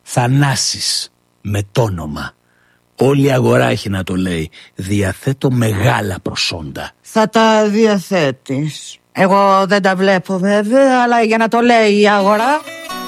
Θανάσης με τ' όνομα. Όλη η αγορά έχει να το λέει. Διαθέτω μεγάλα προσόντα. Θα τα διαθέτεις. Εγώ δεν τα βλέπω βέβαια, αλλά για να το λέει η αγορά.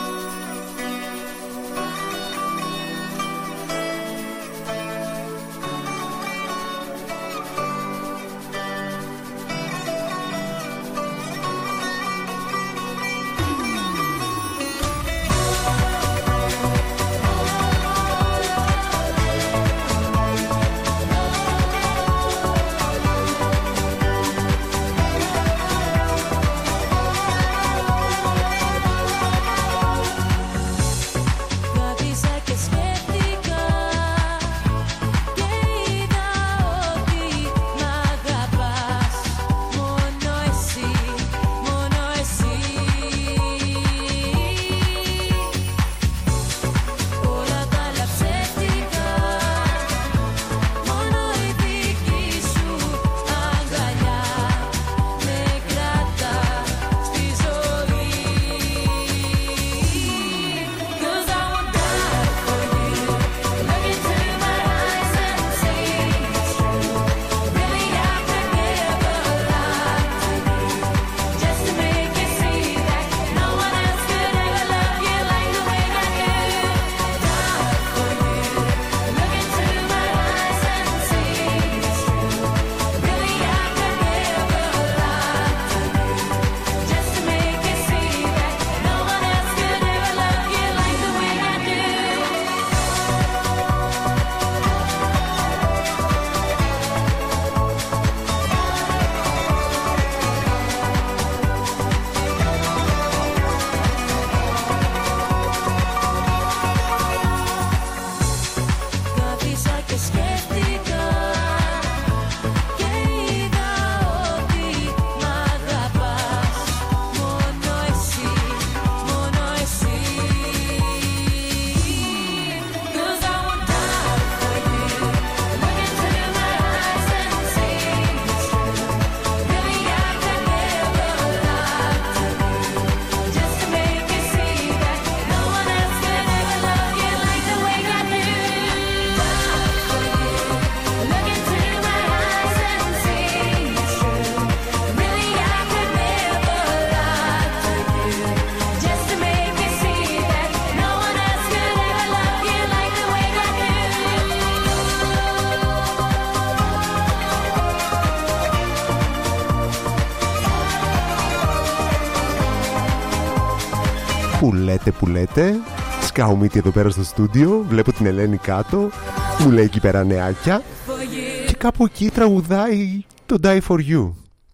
Που λέτε, σκαουμίτι εδώ πέρα στο στούντιο. Βλέπω την Ελένη κάτω, μου λέει εκεί πέρα νεάκια. Και κάπου εκεί τραγουδάει το Die For You.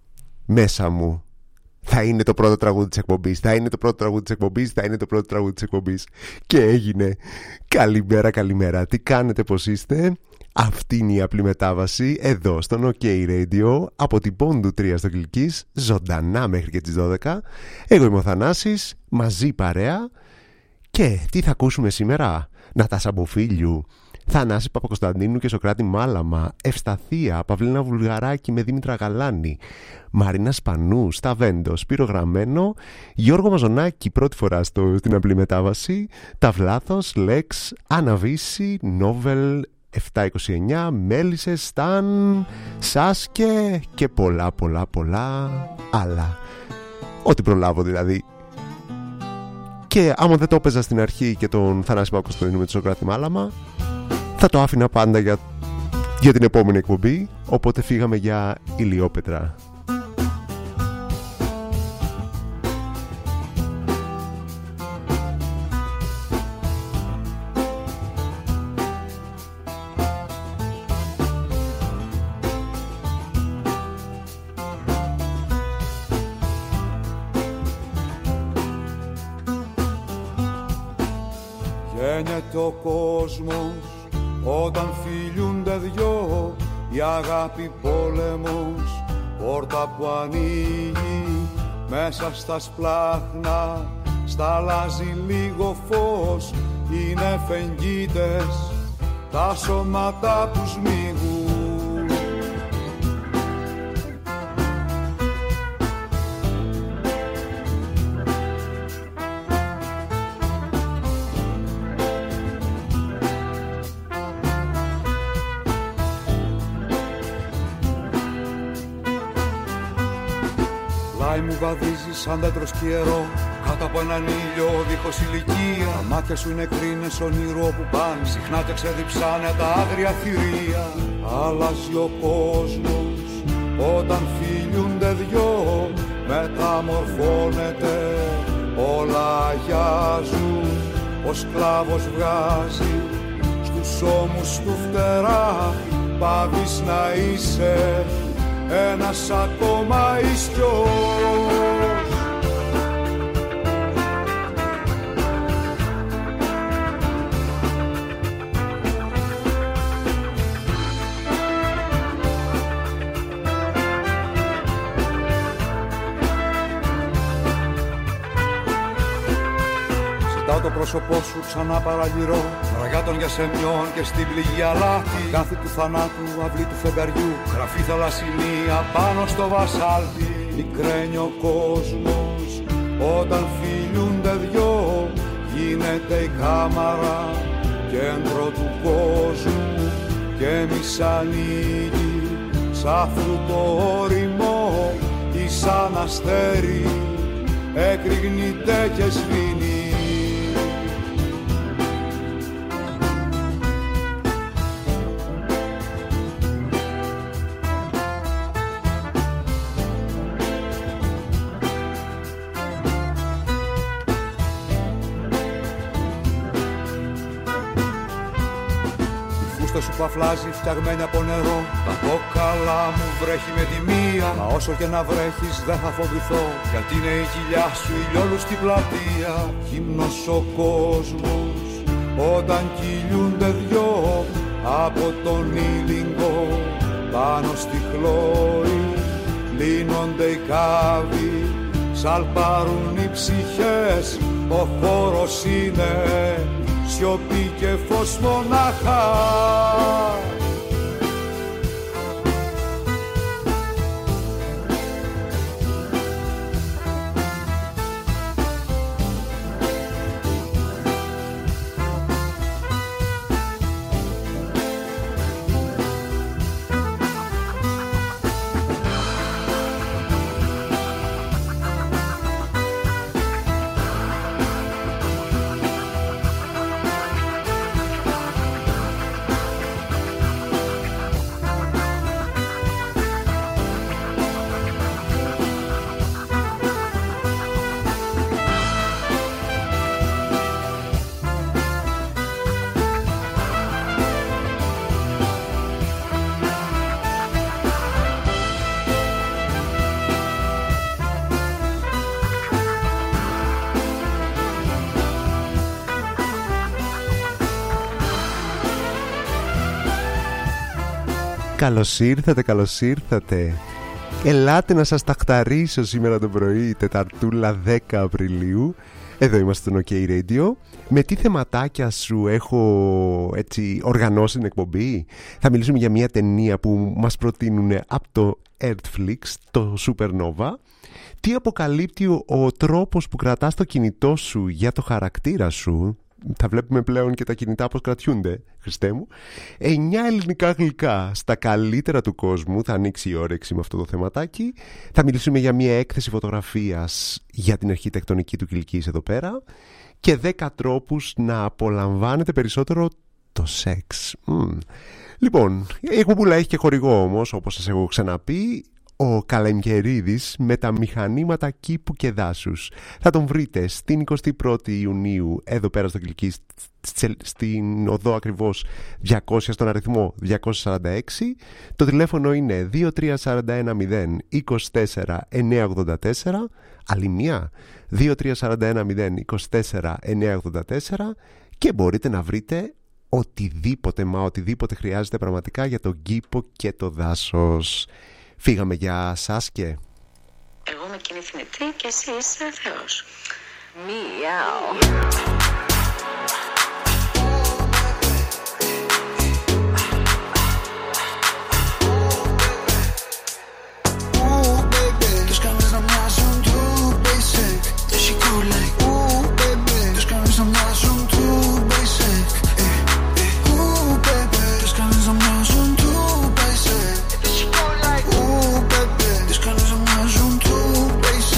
Μέσα μου θα είναι το πρώτο τραγούδι της εκπομπής. Θα είναι το πρώτο τραγούδι της εκπομπής. Θα είναι το πρώτο τραγούδι της εκπομπής. Και έγινε. Καλημέρα, καλημέρα. Τι κάνετε, πως είστε? Αυτή είναι η απλή μετάβαση εδώ στον OK Radio από την Πόντου 3 στο Κιλκής, ζωντανά μέχρι και τις 12. Εγώ είμαι ο Θανάσης, μαζί παρέα. Και τι θα ακούσουμε σήμερα? Νατάσα Μποφίλιου, Θανάση Παπακοσταντίνου και Σοκράτη Μάλαμα, Ευσταθία, Παυλίνα Βουλγαράκη με Δήμητρα Γαλάνη, Μαρίνα Σπανού, Σταβέντο, Σπύρο Γραμμένο, Γιώργο Μαζονάκη πρώτη φορά στην απλή μετάβαση, Ταυλάθος, Λέξ, Αναβίση, Νόβελ 729, Μέλισσες, Σταν, Σάσκε και πολλά άλλα. Ό,τι προλάβω δηλαδή. Και άμα δεν το έπαιζα στην αρχή και τον Θανάση Παπακοσταντίνου με το Σοκράτη Μάλαμα, θα το άφηνα πάντα για την επόμενη εκπομπή. Οπότε φύγαμε για Ηλιόπετρα. Γένεται ο κόσμος όταν φιλιούνται δυο, η αγάπη πόλεμος, πόρτα που ανοίγει μέσα στα σπλάχνα, σταλάζει λίγο φως, είναι φεγγίτες τα σώματα που σμίγουν. πλάι μου βαδίζει σαν δέντρο σκιερό, κάτω από έναν ήλιο δίχως ηλικία. Τα μάτια σου είναι κρίνες ονείρου όπου πάνε, συχνά και ξεδιψάνε τα άγρια θηρία. Αλλάζει ο κόσμος όταν φιλιούνται δυο, μεταμορφώνεται, όλα αγιάζουν. Ο σκλάβος βγάζει στους ώμους του φτερά, πάβεις να είσαι ένας ακόμα ιστιός. Ζητάω το πρόσωπό σου ξανά παραγυρώ, ραγιά των γιασεμιών και στην πληγή αλάτι. Κάθε του θανάτου, αυλή του φεγγαριού, γραφή θαλασσινία πάνω στο βασάλτι. Μικραίνει ο κόσμος όταν φιλιούνται δυο, γίνεται η κάμαρα κέντρο του κόσμου και εμείς ανοίγει σαν φρούτο όριμο ή σαν αστέρι εκρηγνείται και σβήνει. Σου παφλάζει φτιαγμένη από νερό, τα κόκαλα μου βρέχει με τη μία. Μα όσο και να βρέχεις δεν θα φοβηθώ, γιατί είναι η κοιλιά σου ηλιόλου στην πλατεία. Γυμνός ο κόσμος όταν κυλιούνται δυο, από τον ήλιγκο πάνω στη χλώρη λύνονται οι κάβοι, σαλπάρουν οι ψυχές. Ο χώρος είναι σιωπή και φως μονάχα. Καλώς ήρθατε, καλώς ήρθατε. Ελάτε να σας ταχταρίσω σήμερα το πρωί, Τεταρτούλα 10 Απριλίου. Εδώ είμαστε στο OK Radio. Με τι θεματάκια σου έχω έτσι οργανώσει την εκπομπή? Θα μιλήσουμε για μια ταινία που μας προτείνουν από το Netflix, το Supernova. Τι αποκαλύπτει ο τρόπος που κρατάς το κινητό σου για το χαρακτήρα σου? Θα βλέπουμε πλέον και τα κινητά πως κρατιούνται, Χριστέ μου. 9 ελληνικά γλυκά στα καλύτερα του κόσμου. Θα ανοίξει η όρεξη με αυτό το θεματάκι. Θα μιλήσουμε για μια έκθεση φωτογραφίας για την αρχιτεκτονική του Κιλκής εδώ πέρα. Και 10 τρόπους να απολαμβάνετε περισσότερο το σεξ. Λοιπόν, η εκπομπούλα έχει και χορηγό όμως, όπως σας έχω ξαναπεί. Ο Καλεμκερίδης με τα μηχανήματα κήπου και δάσους. Θα τον βρείτε στην 21η Ιουνίου εδώ πέρα στο Κιλκή, στην οδό ακριβώς 200, στον αριθμό 246. Το τηλέφωνο είναι 23410 24 984. Άλλη μία 23410 24 984. Και μπορείτε να βρείτε οτιδήποτε, μα οτιδήποτε χρειάζεται πραγματικά για τον κήπο και το δάσος. Φύγαμε για Σάσκε. Εγώ είμαι εκείνη θνητή και εσύ είσαι Θεός. Μιαου. Basic.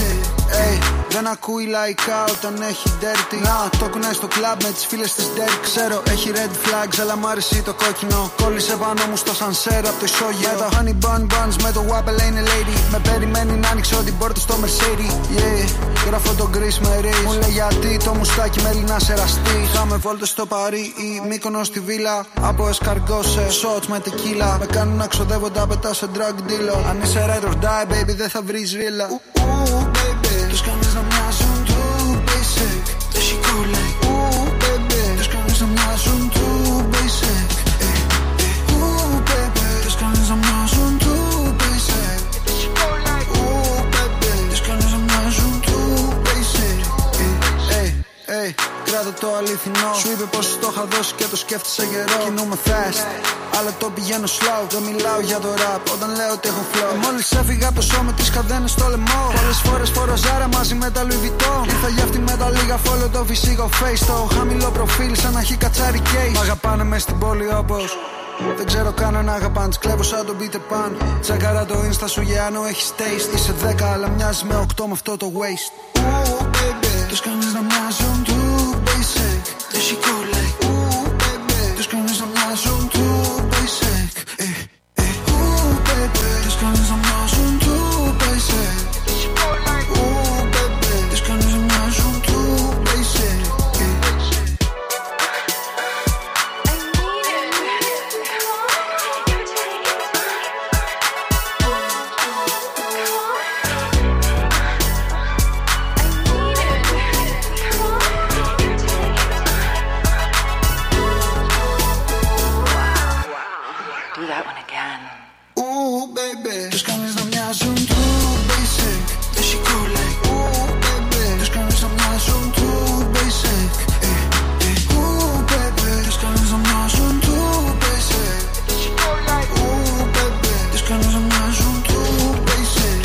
λαϊκά όταν έχει dirty. Να, το κουνάει στο κλαμπ με τις φίλες της dirt. Ξέρω, έχει red flags, αλλά μ' άρεσε το κόκκινο. Κόλλησε πάνω μου στο σανσέρ από το ισόγειο. Με το honey bun buns, με το wapple είναι lady. Με περιμένει να ανοίξω την πόρτα στο Mercedes. Yeah, γράφω το Chris Mercedes. Μου λέει γιατί το μουστάκι με Έλληνα εραστή. Είχαμε βόλτες στο Παρί ή Μύκονο στη Βίλα. Από εσκαργκό σε shots με tequila. Με κάνουν να ξοδεύω τα πετά σε drug dealer. Αν είσαι ride or die, baby, δεν θα βρεις ρίλα. Baby, τους κάνεις να μοιάζουν too basic. Δεν σηκώλε. Baby, τους κάνεις να μοιάζουν too basic. Baby, τους κάνεις να μοιάζουν too basic. Δεν σηκώλε. Baby, τους κάνεις να μοιάζουν too basic. Κράτα το αληθινό. Σου είπε πως το είχα δώσει και το σκέφτησα καιρό. Κινούμαι fast, αλλά το πηγαίνω slow. Δεν μιλάω για το rap όταν λέω ότι έχω flow. Μόλις έφυγα από το show με τις καδένες στο λαιμό. Πολλές φορές φορώ Zara μαζί με τα Louis Vuitton. Ήρθα για αυτή με τα λίγα follow το φυσικό face. Το χαμηλό προφίλ σαν να έχει κατσάρι case. Μ' αγαπάνε μες στην πόλη όπως δεν ξέρω κανένα αγαπάν. Κλέβω σαν τον Peter Pan. Τσέκαρα το insta σου για αν έχεις taste. Είσαι 10 αλλά μοιάζεις με 8 με αυτό το waste. Baby, τους κάνεις να μοιάζουν too basic. Δεν σηκώλε. Baby, τους κάνεις να μοιάζουν too basic. Baby, τους κάνεις να μοιάζουν too basic. Δεν σηκώλε. Baby, τους κάνεις να μοιάζουν too basic. Τους κάνεις να μοιάζουν too basic. Δεν σηκώλε. Baby, τους κάνεις να μοιάζουν too basic. Baby, τους κάνεις να μοιάζουν too basic. Δεν σηκώλε. Baby, τους κάνεις να μοιάζουν too basic.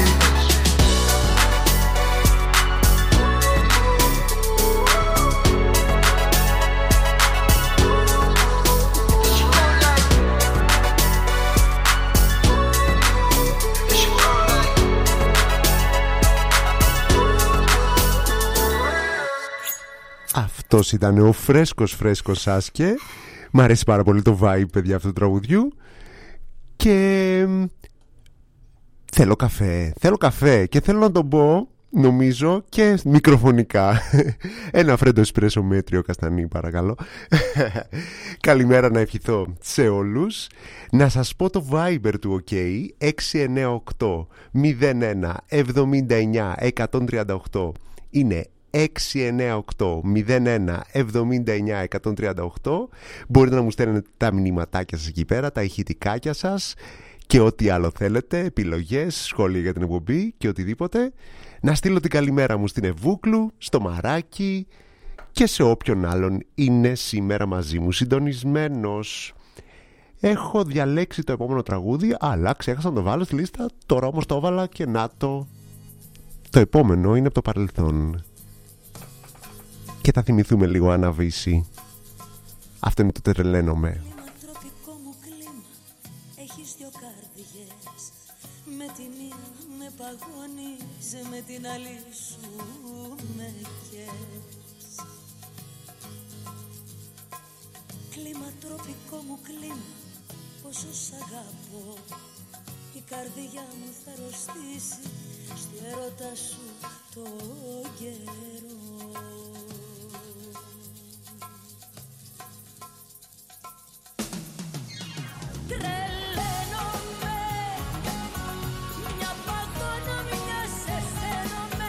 Αυτός ήταν ο φρέσκος Σάσκε. Μ' αρέσει πάρα πολύ το vibe, παιδιά, αυτού του τραγουδιού. Και θέλω καφέ και θέλω να τον πω, νομίζω, και μικροφωνικά. Ένα φρέντο εσπρέσο μέτριο καστανί, παρακαλώ. Καλημέρα να ευχηθώ σε όλους. Να σας πω το Viber του OK 698 01 79 138. Είναι 698 01 79 138. Μπορείτε να μου στέλνετε τα μηνυματάκια σας εκεί πέρα, τα ηχητικάκια σας και ό,τι άλλο θέλετε, επιλογές, σχόλια για την εκπομπή και οτιδήποτε. Να στείλω την καλημέρα μου στην Ευούκλου, στο Μαράκι και σε όποιον άλλον είναι σήμερα μαζί μου συντονισμένος. Έχω διαλέξει το επόμενο τραγούδι, αλλά ξέχασα να το βάλω στη λίστα. Τώρα όμως το έβαλα και να το. Το επόμενο είναι από το παρελθόν και θα θυμηθούμε λίγο Αναβίση. Αυτό είναι το Τρελαίνομαι. Τροπικό μου κλίμα, έχεις δυο καρδιές. Με τη μία με παγώνεις, με την άλλη σου με καίς. Κλίμα, τροπικό μου κλίμα, πόσο σ' αγαπώ. Η καρδιά μου θα αρρωστήσει στη έρωτα σου το καιρό. Τρελαίνομαι, μια παγώνω, μια σε σένομαι.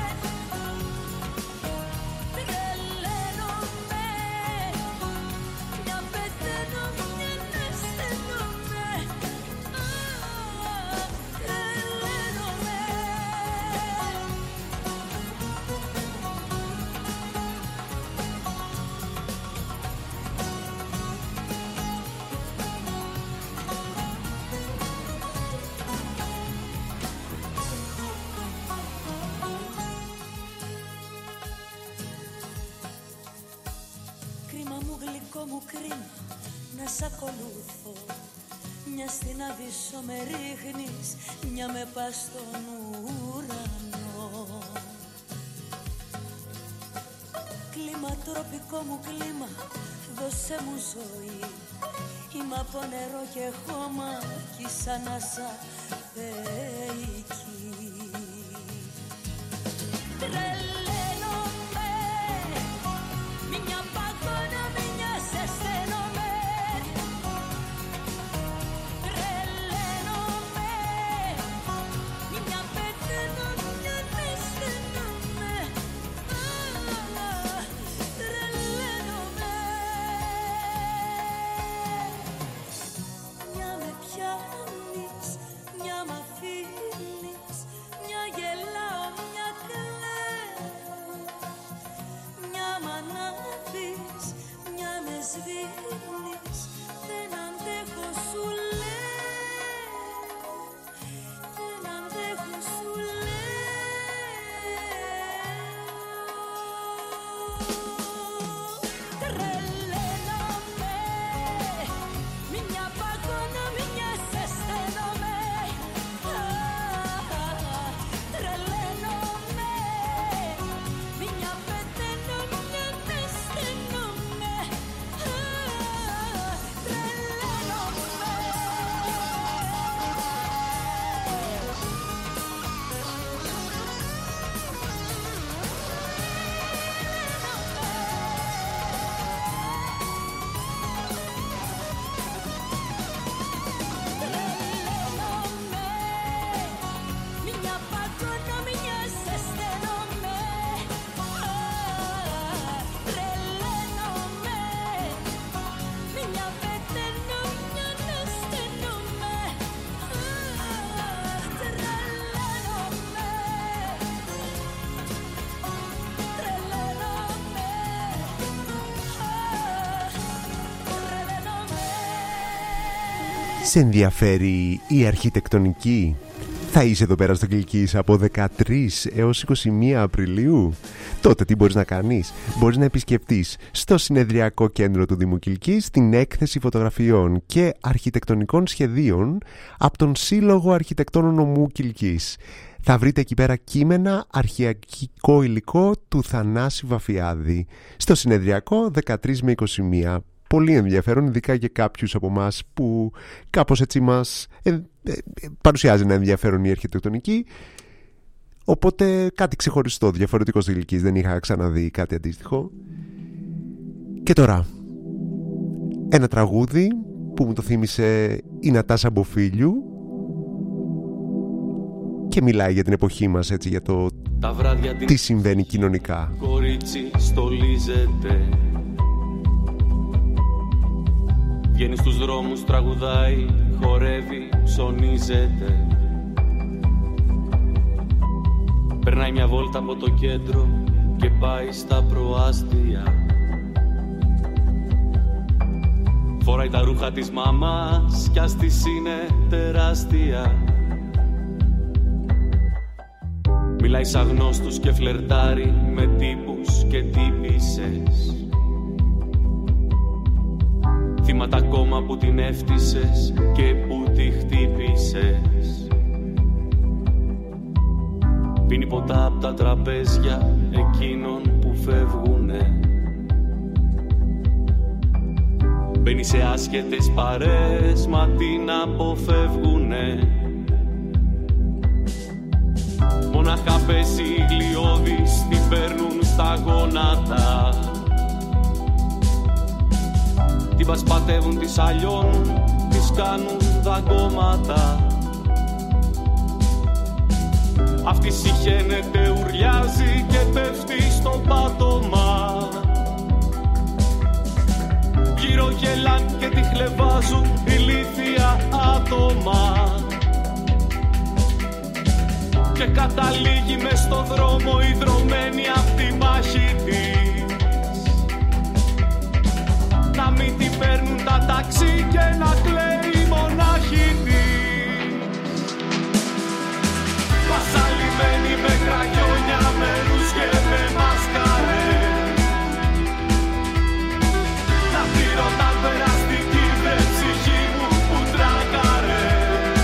Τρελαίνομαι, μια πεθαίνω, μια να στενομαι. Τρελαίνομαι. Μου κρίμα να σ' ακολούθω. Μια στην Αβύσσο με ρίχνεις, μια με πας στον ουρανό. κλίμα, τροπικό μου κλίμα, δώσε μου ζωή. Είμαι από νερό και χώμα κι σαν ανάσα θεϊκή. Τρελαίνομαι, μια παγώνα, μια σε στένομαι. Τρελαίνομαι, μια πεθαίνω, μια με στένομαι. Τρελαίνομαι, μια με πιάνεις, μια μ' αφήνεις, μια γελάω, μια κλαίω, μια μ' ανάβεις, μια με σβήνεις, δεν αντέχω σου λέω, δεν αντέχω σου λέω. Τρελαίνομαι, μια παγώνα, μια σε στένομαι. Τρελαίνομαι, μια πεθαίνω, μια με στένομαι. Μια παγώνα, μια σε στένομαι. Τρελαίνομαι, μια πεθαίνω, μια με στένομαι. Τρελαίνομαι, τρελαίνομαι. Σε ενδιαφέρει η αρχιτεκτονική? Θα είσαι εδώ πέρα στο Κιλκής από 13 έως 21 Απριλίου. Τότε τι μπορείς να κάνεις? Μπορείς να επισκεφτείς στο συνεδριακό κέντρο του Δήμου Κιλκής την έκθεση φωτογραφιών και αρχιτεκτονικών σχεδίων από τον Σύλλογο Αρχιτεκτόνων Νομού Κιλκής. Θα βρείτε εκεί πέρα κείμενα, αρχαιακό υλικό του Θανάση Βαφιάδη στο συνεδριακό 13 με 21. Πολύ ενδιαφέρον, ειδικά για κάποιους από εμάς που κάπως έτσι μας παρουσιάζει ένα ενδιαφέρον η αρχιτεκτονική. Οπότε κάτι ξεχωριστό, διαφορετικό στη Κιλκής, δεν είχα ξαναδεί κάτι αντίστοιχο. Και τώρα, ένα τραγούδι που μου το θύμισε η Νατάσα Μποφίλιου και μιλάει για την εποχή μας, έτσι, για το τι συμβαίνει κοινωνικά. Κορίτσι στολίζεται, βγαίνει στους δρόμους, τραγουδάει, χορεύει, ψωνίζεται. Περνάει μια βόλτα από το κέντρο και πάει στα προάστια. Φοράει τα ρούχα της μαμάς κι ας της είναι τεράστια. Μιλάει σαν γνώστους και φλερτάρει με τύπους και τύπισσες. Θύματα ακόμα που την έφτισες και που τη χτύπησες. Πίνει ποτά απ' τα τραπέζια εκείνων που φεύγουνε. Μπαίνει σε άσχετες παρέες, μα την αποφεύγουνε. Μονάχα πέσει η γλιώδης, την παίρνουν στα γόνατα. Την πασπατεύουν, τις αλλιώνουν, τις κάνουν δαγκώματα. Αυτή συχαίνεται, ουρλιάζει και πέφτει στο πάτωμα. Γύρω γελάν και τη χλεβάζουν ηλίθια άτομα. Και καταλήγει μες στο δρόμο ιδρωμένη απ' τη μάχη της. Να μην την παίρνουν τα ταξί και να κλαίει μονάχη της. Πασαλιμένη με κραγιόνια, με ρούς και με μασκαρές. Να τη ρωτάν περαστική δε ψυχή μου που τράκαρες.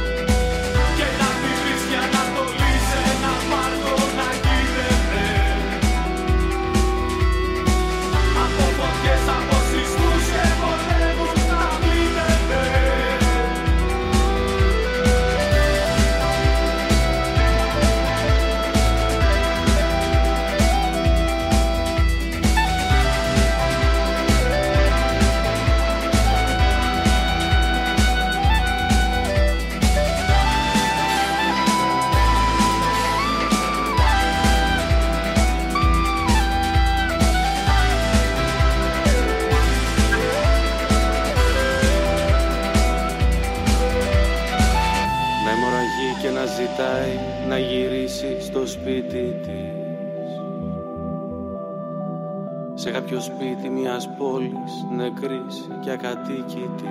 Και να τη βρεις για να το λύσει ένα πάρκο να γύρευες. σε κάποιο σπίτι μιας πόλης νεκρής και ακατοίκητης.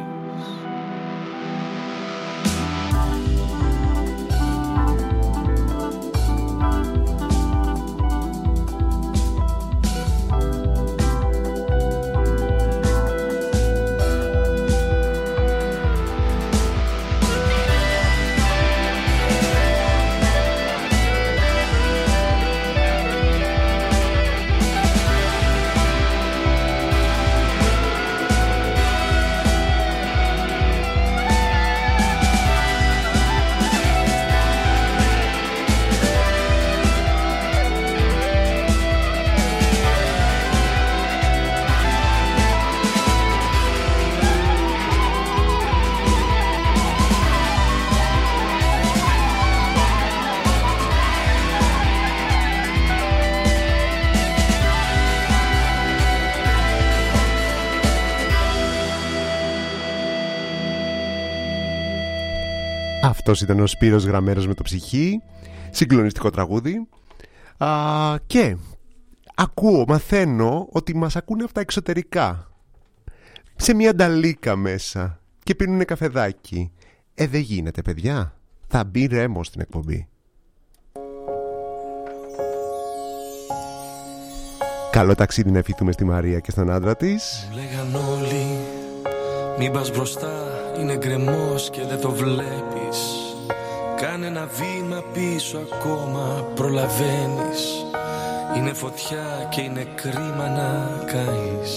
Αυτός ήταν ο Σπύρος Γραμμέρος με το Ψυχή. Συγκλονιστικό τραγούδι. Και μαθαίνω ότι μας ακούνε αυτά εξωτερικά, σε μια νταλίκα μέσα, και πίνουνε καφεδάκι. Δεν γίνεται, παιδιά. Θα μπει ρέμο στην εκπομπή. Καλό ταξίδι να ευχηθούμε στη Μαρία και στον άντρα της. Λέγαν όλοι μην πας μπροστά, είναι γκρεμός και δεν το βλέπεις. Κάνε ένα βήμα πίσω, ακόμα προλαβαίνεις. Είναι φωτιά και είναι κρίμα να καείς.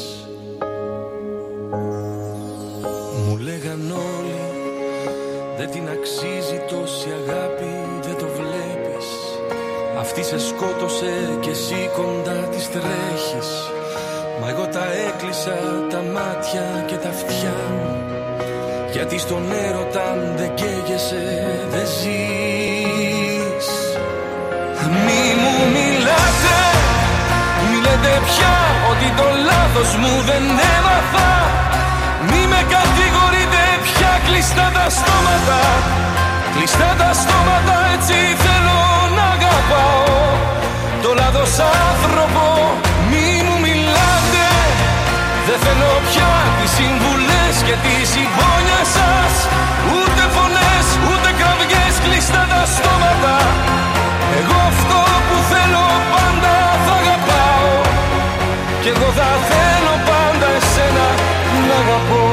Μου λέγαν όλοι δεν την αξίζει τόση αγάπη, δεν το βλέπεις. Αυτή σε σκότωσε και εσύ κοντά της τρέχεις. Μα εγώ τα έκλεισα τα μάτια και τα αυτιά μου, γιατί στον έρωτα δεν καίγεσαι, δεν ζεις. Μη μου μιλάτε, μη λέτε πια ότι το λάθος μου δεν έμαθα. Μη με κατηγορείτε πια, κλειστά τα στόματα. Κλειστά τα στόματα, έτσι θέλω να αγαπάω. Το λάθος άνθρωπο, μη μου μιλάτε. Δεν θέλω πια τις συμβουλές και τη συμπόνια σας. Ούτε φωνές, ούτε κραυγές, κλειστά τα στόματα. Εγώ αυτό που θέλω πάντα θα αγαπάω. Κι εγώ θα θέλω πάντα εσένα να αγαπώ.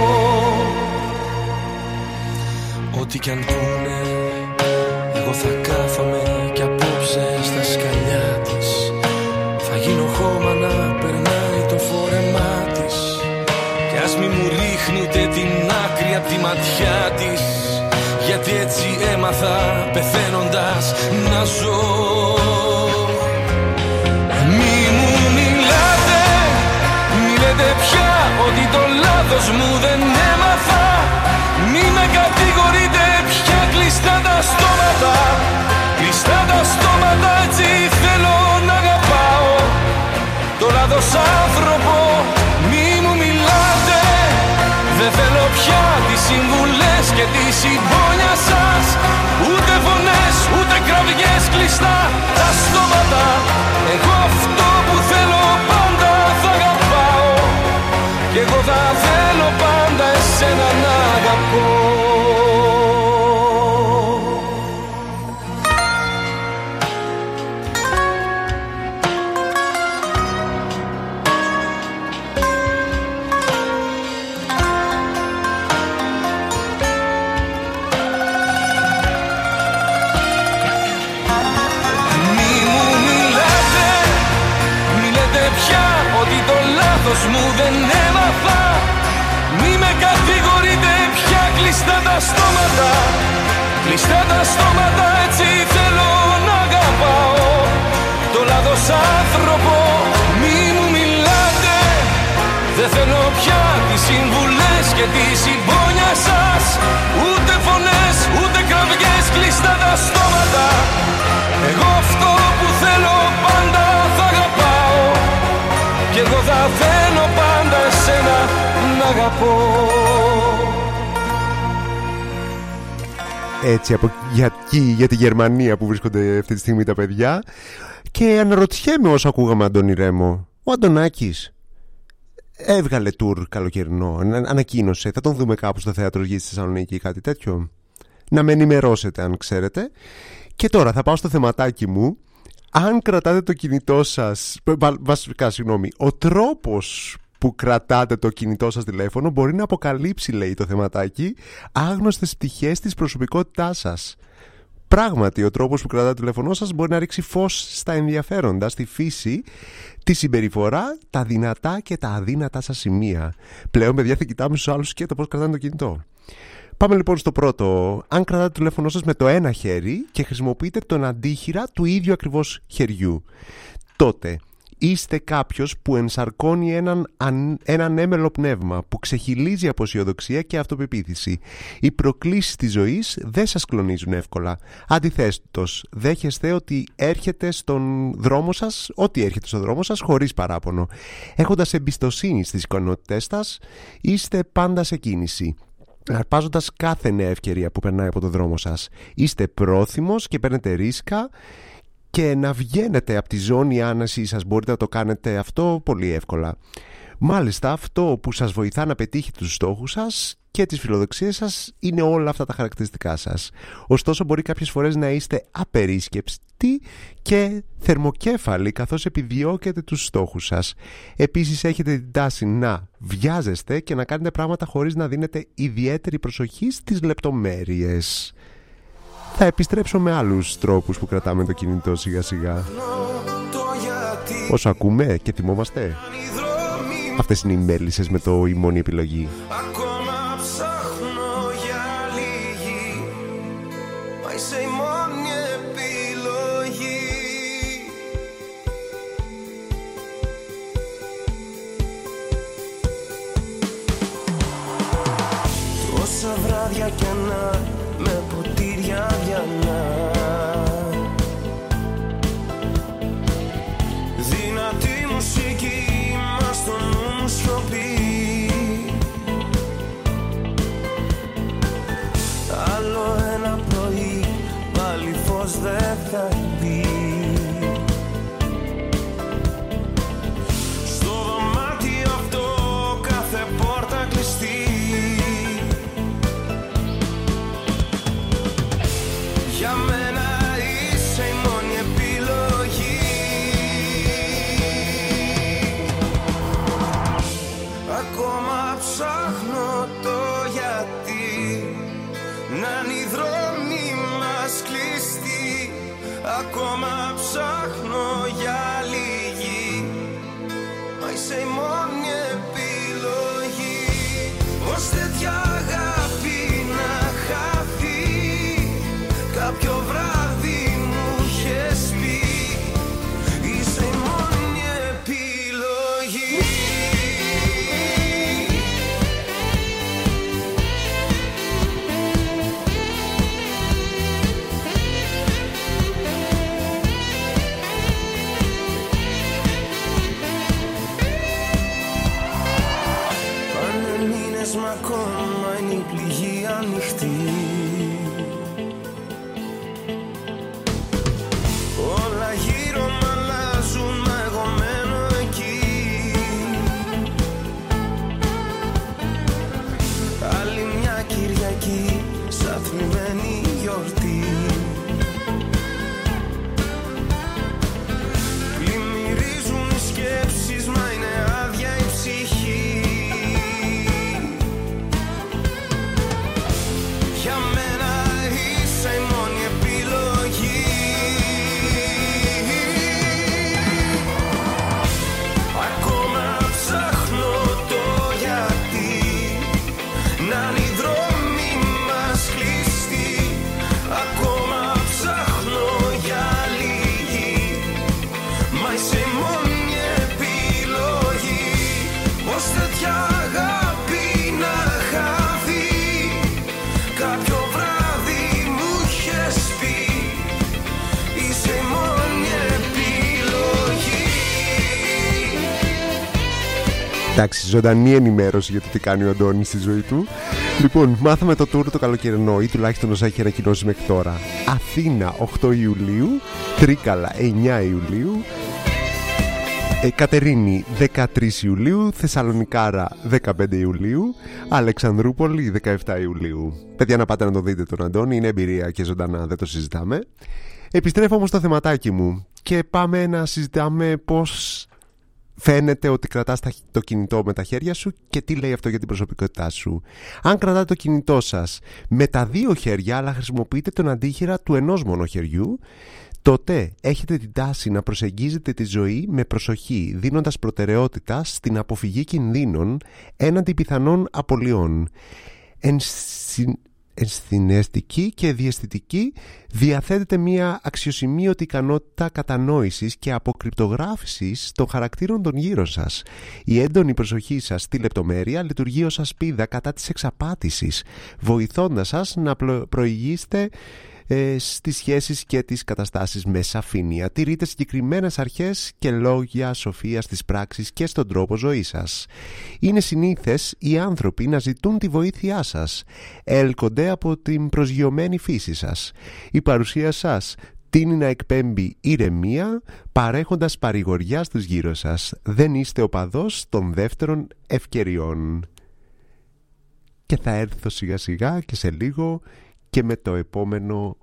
Ό,τι κι αν πούνε, εγώ θα κάθομαι κι απόψε στα σκαλιά της. Θα γίνω χώμα να περνάει το φόρεμά της. Κι ας μη μου ρίχνει ούτε την άκρη απ' τη ματιά της, γιατί έτσι έμαθα πεθαίνοντας να ζω. Μη μου μιλάτε, μη λέτε πια ότι το λάθος μου δεν έμαθα. Μη με κατηγορείτε πια, κλειστά τα στόματα. Κλειστά τα στόματα, έτσι θέλω να αγαπάω. Το λάθος άνθρωπο, μη μου μιλάτε. Δεν θέλω πια τις συμβουλές και τη συμπόνια σας. Ούτε φωνές, ούτε κραυγές, κλειστά τα στόματα. Εγώ αυτό που θέλω πάντα θα αγαπάω. Κι εγώ θα θέλω πάντα εσένα να αγαπώ. Ότι το λάθος μου δεν έμαθα. Μη με κατηγορείτε πια, κλειστά τα στόματα. Κλειστά τα στόματα, έτσι θέλω να αγαπάω. Το λάθος άνθρωπο, μη μου μιλάτε. Δεν θέλω πια τις συμβουλές και τη συμπόνια σας. Ούτε φωνές, ούτε κραυγές, κλειστά τα στόματα. Εγώ αυτό που θέλω πάντα θα αγαπάω. Κι εγώ θα θέλω πάντα εσένα να αγαπώ. Έτσι για τη Γερμανία που βρίσκονται αυτή τη στιγμή τα παιδιά. Και αναρωτιέμαι όσο ακούγαμε Αντώνη Ρέμο, Ο Αντωνάκης έβγαλε tour καλοκαιρινό, ανακοίνωσε. Θα τον δούμε κάπου στο Θέατρο Γης στη Θεσσαλονίκη ή κάτι τέτοιο? Να με ενημερώσετε αν ξέρετε. Και τώρα θα πάω στο θεματάκι μου. Αν κρατάτε το κινητό σας, βασικά συγγνώμη, ο τρόπος που κρατάτε το κινητό σας τηλέφωνο μπορεί να αποκαλύψει, λέει το θεματάκι, άγνωστες πτυχές της προσωπικότητάς σας. Πράγματι, ο τρόπος που κρατάτε το τηλέφωνό σας μπορεί να ρίξει φως στα ενδιαφέροντα, στη φύση, τη συμπεριφορά, τα δυνατά και τα αδύνατα σας σημεία. Πλέον, παιδιά, θα κοιτάμε στους άλλους και το πώς κρατάνε το κινητό. Πάμε λοιπόν στο πρώτο. Αν κρατάτε το τηλέφωνό σας με το ένα χέρι και χρησιμοποιείτε τον αντίχειρα του ίδιου ακριβώς χεριού, τότε είστε κάποιος που ενσαρκώνει έναν έμελο πνεύμα, που ξεχυλίζει από αισιοδοξία και αυτοπεποίθηση. Οι προκλήσεις της ζωής δεν σας κλονίζουν εύκολα. Αντιθέτως, δέχεστε ότι έρχεται στον δρόμο σας, χωρίς παράπονο. Έχοντας εμπιστοσύνη στις ικανότητές σας, είστε πάντα σε κίνηση, αρπάζοντας κάθε νέα ευκαιρία που περνάει από το δρόμο σας. Είστε πρόθυμος και παίρνετε ρίσκα, και να βγαίνετε από τη ζώνη άνεσης σας μπορείτε να το κάνετε αυτό πολύ εύκολα. Μάλιστα, αυτό που σας βοηθά να πετύχετε τους στόχους σας και τις φιλοδοξίες σας είναι όλα αυτά τα χαρακτηριστικά σας. Ωστόσο, μπορεί κάποιες φορές να είστε απερίσκεπτοι και θερμοκέφαλοι καθώς επιδιώκετε τους στόχους σας. Επίσης, έχετε την τάση να βιάζεστε και να κάνετε πράγματα χωρίς να δίνετε ιδιαίτερη προσοχή στις λεπτομέρειες. Θα επιστρέψω με άλλους τρόπους που κρατάμε το κινητό σιγά σιγά. Όσο ακούμε και θυμόμαστε. Αυτές είναι οι μέλισσες με το «Η μόνη επιλογή». Ακόμα ψάχνω για λίγη, μα είσαι η μόνη επιλογή. Τόσα βράδια κι να με ποτήρια διανά, δυνατή μουσική μας στο νου μου σιωπή. Άλλο ένα πρωί πάλι φως δεν θα μπει. Στο δωμάτιο αυτό κάθε πόρτα κλειστή. Για μένα είσαι η μόνη επιλογή. Ακόμα ψάχνω το γιατί, να είναι οι δρόμοι μας κλειστοί. Ακόμα ψάχνω για λίγη, μα είσαι η μόνη επιλογή. Ως τέτοια αγάπη να χαθεί, κάποιο βράδυ μου είχες πει, είσαι η μόνη επιλογή. Πάνε μήνες μ' ακόμα είναι η πληγή ανοιχτή. Όλα γύρω μ' αλλάζουν, μα εγώ μένω εκεί. Άλλη μια Κυριακή, σαν θλιμμένη γιορτή. Πλημμυρίζουν οι σκέψεις, μα είναι άδεια η ψυχή. Για μένα είσαι η μόνη επιλογή. Ακόμα ψάχνω το γιατί, να είναι οι δρόμοι μας κλειστοί. Ακόμα ψάχνω για λίγη, μα είσαι η μόνη επιλογή. Πως τέτοια αγάπη να χαθεί, κάποιο βράδυ μου είχες πει, είσαι η μόνη επιλογή. Εντάξει, ζωντανή ενημέρωση για το τι κάνει ο Αντώνης στη ζωή του. Λοιπόν, μάθαμε το tour το καλοκαιρινό, ή τουλάχιστον όσα έχει ανακοινώσει μέχρι τώρα. Αθήνα 8 Ιουλίου, Τρίκαλα 9 Ιουλίου, Κατερίνη 13 Ιουλίου, Θεσσαλονικάρα 15 Ιουλίου, Αλεξανδρούπολη 17 Ιουλίου. Παιδιά, να πάτε να το δείτε τον Αντώνη, είναι εμπειρία και ζωντανά, δεν το συζητάμε. Επιστρέφω όμως στο θεματάκι μου και πάμε να συζητάμε πώς φαίνεται ότι κρατάς το κινητό με τα χέρια σου και τι λέει αυτό για την προσωπικότητά σου. Αν κρατάτε το κινητό σας με τα δύο χέρια αλλά χρησιμοποιείτε τον αντίχειρα του ενός μόνο χεριού, τότε έχετε την τάση να προσεγγίζετε τη ζωή με προσοχή, δίνοντας προτεραιότητα στην αποφυγή κινδύνων έναντι πιθανών απολειών. Ενσθιναιστική και διαισθητική, διαθέτεται μια αξιοσημείωτη ικανότητα κατανόησης και αποκρυπτογράφησης των χαρακτήρων των γύρω σας. Η έντονη προσοχή σας στη λεπτομέρεια λειτουργεί ως ασπίδα κατά της εξαπάτησης, βοηθώντας σας να προηγείστε στις σχέσεις και τις καταστάσεις με σαφήνεια. Τηρείτε συγκεκριμένες αρχές και λόγια σοφίας στις πράξεις και στον τρόπο ζωής σας. Είναι συνήθες οι άνθρωποι να ζητούν τη βοήθειά σας. Έλκονται από την προσγειωμένη φύση σας. Η παρουσία σας τείνει να εκπέμπει ηρεμία, παρέχοντας παρηγοριά στους γύρω σας. Δεν είστε οπαδός των δεύτερων ευκαιριών. Και θα έρθω σιγά σιγά και σε λίγο και με το επόμενο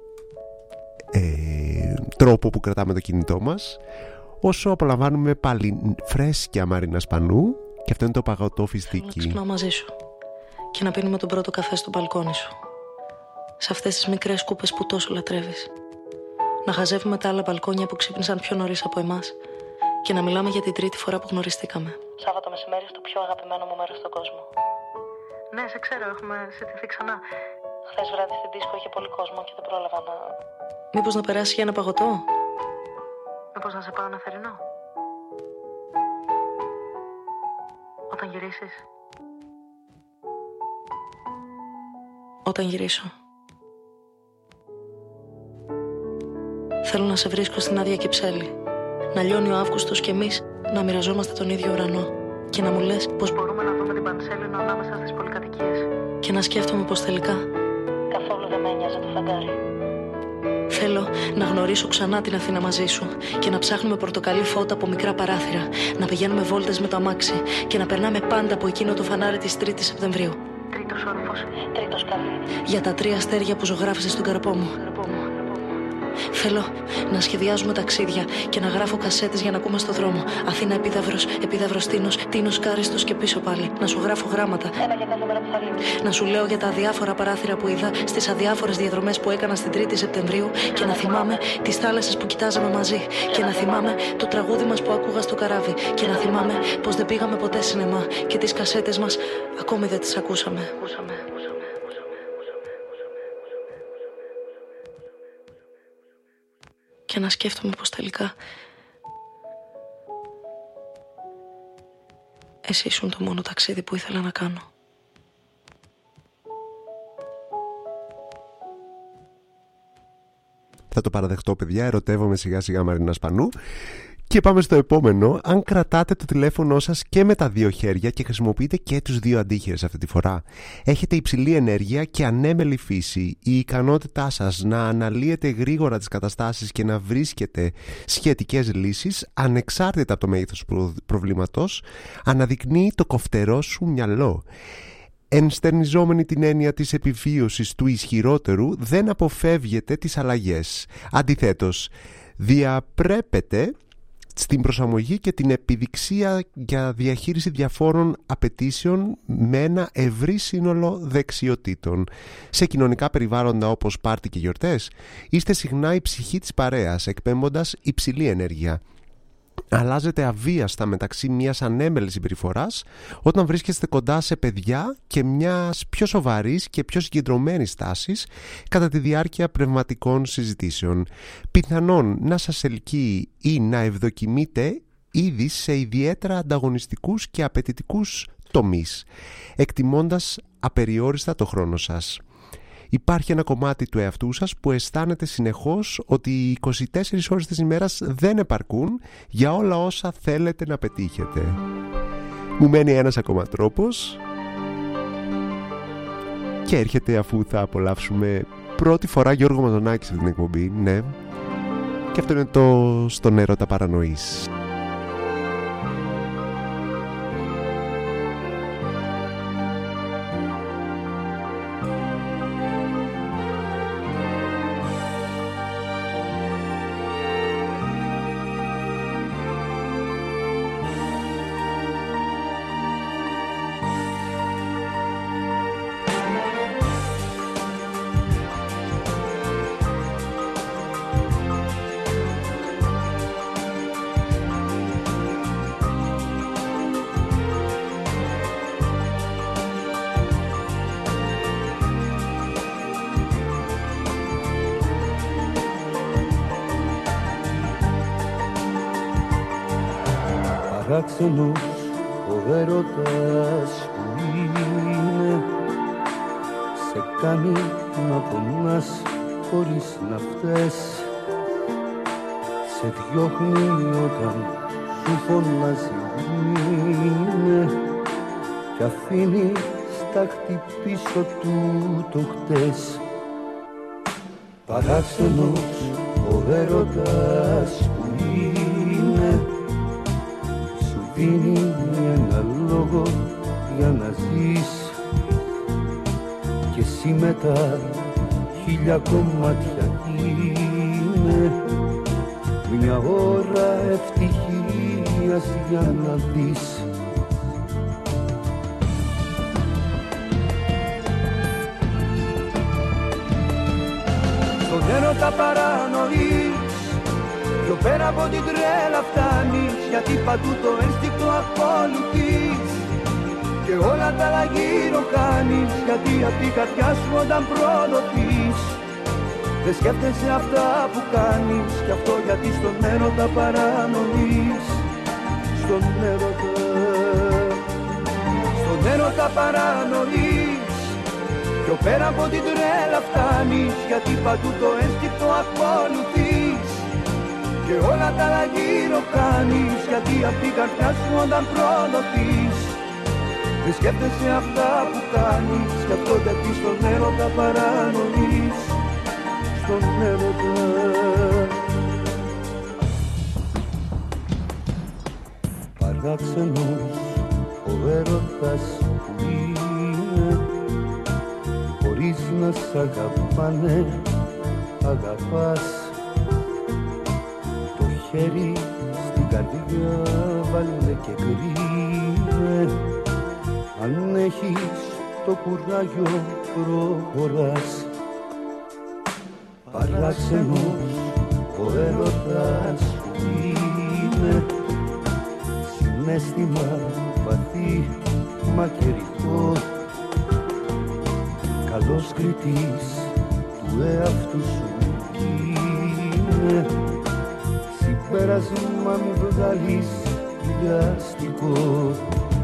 τρόπο που κρατάμε το κινητό μας, όσο απολαμβάνουμε πάλι φρέσκια Μαρίνα Σπανού, και αυτό είναι το παγωτό φιστίκι. Θέλω να ξυπνάω μαζί σου και να πίνουμε τον πρώτο καφέ στο μπαλκόνι σου, σε αυτές τις μικρές κούπες που τόσο λατρεύεις. Να χαζεύουμε τα άλλα μπαλκόνια που ξύπνησαν πιο νωρίς από εμάς και να μιλάμε για την τρίτη φορά που γνωριστήκαμε. Σάββατο μεσημέρι στο πιο αγαπημένο μου μέρος στον κόσμο. Ναι, σε ξέρω, έχουμε συζητηθεί ξανά. Χθες βράδυ στην δίσκο είχε πολύ κόσμο και δεν πρόλαβα να... Μήπως να περάσει για ένα παγωτό? Μήπως να σε πάω ένα θερινό? Όταν γυρίσεις? Όταν γυρίσω. Θέλω να σε βρίσκω στην άδεια Κυψέλη, να λιώνει ο Αύγουστος και εμείς να μοιραζόμαστε τον ίδιο ουρανό και να μου λες πως μπορούμε να δούμε την Πανσέλινο ανάμεσα στις πολυκατοικίες και να σκέφτομαι πως τελικά καθόλου δεν με ένοιαζε το φεγγάρι. Θέλω να γνωρίσω ξανά την Αθήνα μαζί σου και να ψάχνουμε πορτοκαλί φώτα από μικρά παράθυρα, να πηγαίνουμε βόλτες με το αμάξι και να περνάμε πάντα από εκείνο το φανάρι της 3ης Σεπτεμβρίου. Τρίτος όροφος, τρίτος καλή. Για τα 3 αστέρια που ζωγράφισες στον καρπό μου. Θέλω να σχεδιάζουμε ταξίδια και να γράφω κασέτες για να ακούμε στο δρόμο. Αθήνα Επίδαυρος, Επίδαυρος Τίνος, Τίνος Κάριστος και πίσω πάλι. Να σου γράφω γράμματα. Ένα για κάθε μέρα που θα λύνει. Να σου λέω για τα αδιάφορα παράθυρα που είδα στις αδιάφορες διαδρομές που έκανα στην 3η Σεπτεμβρίου και να θυμάμαι τις θάλασσες που κοιτάζαμε μαζί. Και να θυμάμαι το τραγούδι μας που άκουγα στο καράβι. Και να θυμάμαι πως δεν πήγαμε ποτέ σινεμά και τις κασέτες μας ακόμη δεν τις ακούσαμε. Και να σκέφτομαι πως τελικά εσύ ήσουν το μόνο ταξίδι που ήθελα να κάνω. Θα το παραδεχτώ, παιδιά, ερωτεύομαι σιγά σιγά Μαρίνα Σπανού. Και πάμε στο επόμενο. Αν κρατάτε το τηλέφωνο σας και με τα δύο χέρια και χρησιμοποιείτε και τους δύο αντίχειρες αυτή τη φορά, έχετε υψηλή ενέργεια και ανέμελη φύση. Η ικανότητά σας να αναλύετε γρήγορα τις καταστάσεις και να βρίσκετε σχετικές λύσεις, ανεξάρτητα από το μέγεθος προβλήματος, αναδεικνύει το κοφτερό σου μυαλό. Ενστερνιζόμενη την έννοια της επιβίωσης του ισχυρότερου, δεν αποφεύγετε τις αλλαγές. Αντιθέτως, διαπρέπετε στην προσαρμογή και την επιδειξία για διαχείριση διαφόρων απαιτήσεων με ένα ευρύ σύνολο δεξιοτήτων. Σε κοινωνικά περιβάλλοντα όπως πάρτι και γιορτές, είστε συχνά η ψυχή της παρέας, εκπέμποντας υψηλή ενέργεια. Αλλάζετε αβίαστα μεταξύ μιας ανέμελης συμπεριφοράς όταν βρίσκεστε κοντά σε παιδιά και μιας πιο σοβαρής και πιο συγκεντρωμένης τάσης κατά τη διάρκεια πνευματικών συζητήσεων. Πιθανόν να σας ελκύει ή να ευδοκιμείτε ήδη σε ιδιαίτερα ανταγωνιστικούς και απαιτητικούς τομείς, εκτιμώντας απεριόριστα το χρόνο σας. Υπάρχει ένα κομμάτι του εαυτού σας που αισθάνεται συνεχώς ότι οι 24 ώρες της ημέρας δεν επαρκούν για όλα όσα θέλετε να πετύχετε. Μου μένει ένας ακόμα τρόπος και έρχεται αφού θα απολαύσουμε πρώτη φορά Γιώργο Μαζονάκη σε την εκπομπή, ναι. Και αυτό είναι το «Στον έρωτα παρανοείς». Παράξενος ο έρωτας που είναι, σε κάνει να πονάς χωρίς να φταίς, σε διώχνει όταν σου φωνάζει είναι, κι αφήνει στάχτη πίσω του το χτες. Παράξενος ο έρωτας που είναι, σου δίνει ένα λόγο για να ζεις, και εσύ μετά 1000 κομμάτια είναι, μια ώρα ευτυχίας για να δεις. Στον έρωτα παρανοείς, πιο πέρα από την τρέλα φτάνεις, γιατί παντού το ένστικτο ακολουθείς και όλα τα άλλα γύρω κάνεις, γιατί απ' την καρδιά σου όταν προδοθείς δεν σκέφτεσαι αυτά που κάνεις, κι αυτό γιατί στον έρωτα παρανοείς. Στον έρωτα παρανοείς, πιο πέρα από την τρέλα φτάνεις, γιατί παντού το ένστικτο ακολουθείς και όλα τα άλλα γύρω κάνεις, γιατί απ' την καρδιά σου όταν προδοθείς δεν σκέφτεσαι αυτά που κάνεις, κι αυτό γιατί στον έρωτα παρανοείς. Στον έρωτα. Παράξενος ο έρωτας που είναι, χωρίς να σ' αγαπάνε, αγαπάς. Το χέρι στην καρδιά βάλε και κρίνε, αν έχεις το κουράγιο προχωράς. Παράξενος ο έρωτας που είναι, συναίσθημα βαθύ μα καιρικό, καλός κριτής του εαυτού σου είναι, συμπέρασμα μη βγάλεις βιαστικό.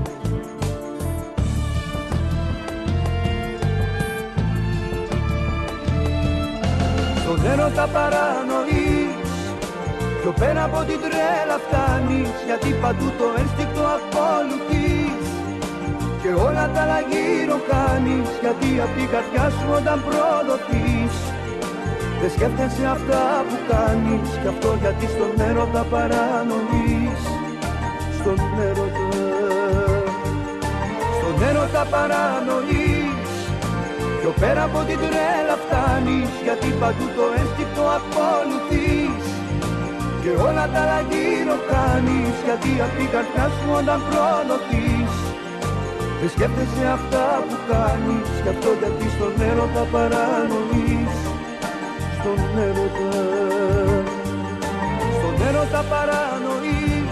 Στον έρωτα παρανοείς, πιο πέρα από την τρέλα φτάνεις, γιατί παντού το ένστικτο ακολουθείς και όλα τα άλλα γύρω κάνεις, γιατί απ' την καρδιά σου όταν προδοθείς δεν σκέφτεσαι αυτά που κάνεις, κι αυτό γιατί στον έρωτα παρανοείς. Στον έρωτα παρανοείς, πιο πέρα από την τρέλα φτάνεις, γιατί παντού το ένστικτο ακολουθείς και όλα τα άλλα γύρω κάνεις, γιατί απ' την καρδιά σου όταν προδοθείς δεν σκέφτεσαι αυτά που κάνεις, κι αυτό γιατί στον έρωτα παρανοείς. Στον έρωτα παρανοείς.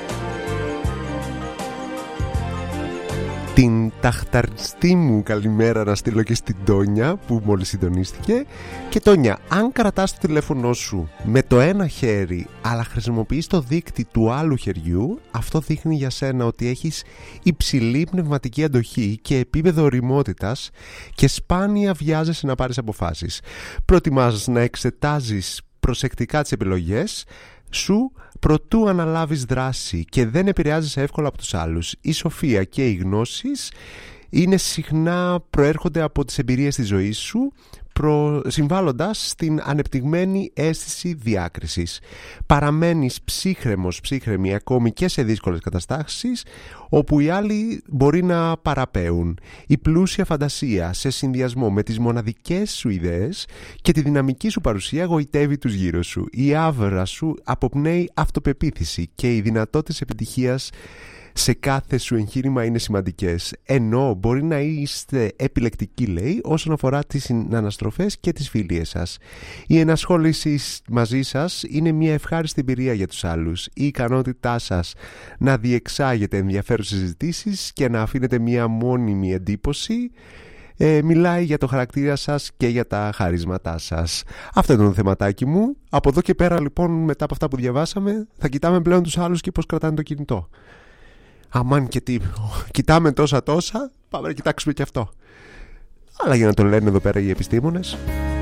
Την ταχταριστή μου καλημέρα να στείλω και στην Τόνια που μόλις συντονίστηκε. Και Τόνια, αν κρατάς το τηλέφωνο σου με το ένα χέρι αλλά χρησιμοποιείς το δείκτη του άλλου χεριού, αυτό δείχνει για σένα ότι έχεις υψηλή πνευματική αντοχή και επίπεδο ωριμότητας και σπάνια βιάζεσαι να πάρεις αποφάσεις. Προτιμάς να εξετάζεις προσεκτικά τις επιλογές σου προτού αναλάβεις δράση και δεν επηρεάζεσαι εύκολα από τους άλλους. Η σοφία και οι γνώσεις είναι συχνά προέρχονται από τις εμπειρίες της ζωής σου, συμβάλλοντας στην ανεπτυγμένη αίσθηση διάκρισης. Παραμένεις ψύχρεμη ακόμη και σε δύσκολες καταστάσεις όπου οι άλλοι μπορεί να παραπέουν. Η πλούσια φαντασία σε συνδυασμό με τις μοναδικές σου ιδέες και τη δυναμική σου παρουσία γοητεύει τους γύρω σου. Η άβρα σου αποπνέει αυτοπεποίθηση και οι δυνατότητες επιτυχίας σε κάθε σου εγχείρημα είναι σημαντικές. Ενώ μπορεί να είστε επιλεκτικοί, λέει, όσον αφορά τις συναναστροφές και τις φιλίες σας. Η ενασχόληση μαζί σας είναι μια ευχάριστη εμπειρία για τους άλλους. Η ικανότητά σας να διεξάγετε ενδιαφέρουσες συζητήσεις και να αφήνετε μια μόνιμη εντύπωση μιλάει για το χαρακτήρα σας και για τα χαρίσματά σας. Αυτό ήταν το θεματάκι μου. Από εδώ και πέρα, λοιπόν, μετά από αυτά που διαβάσαμε, θα κοιτάμε πλέον τους άλλους και πώς κρατάνε το κινητό. Αμάν και τι, κοιτάμε τόσα, πάμε να κοιτάξουμε και αυτό. Αλλά για να το λένε εδώ πέρα οι επιστήμονες.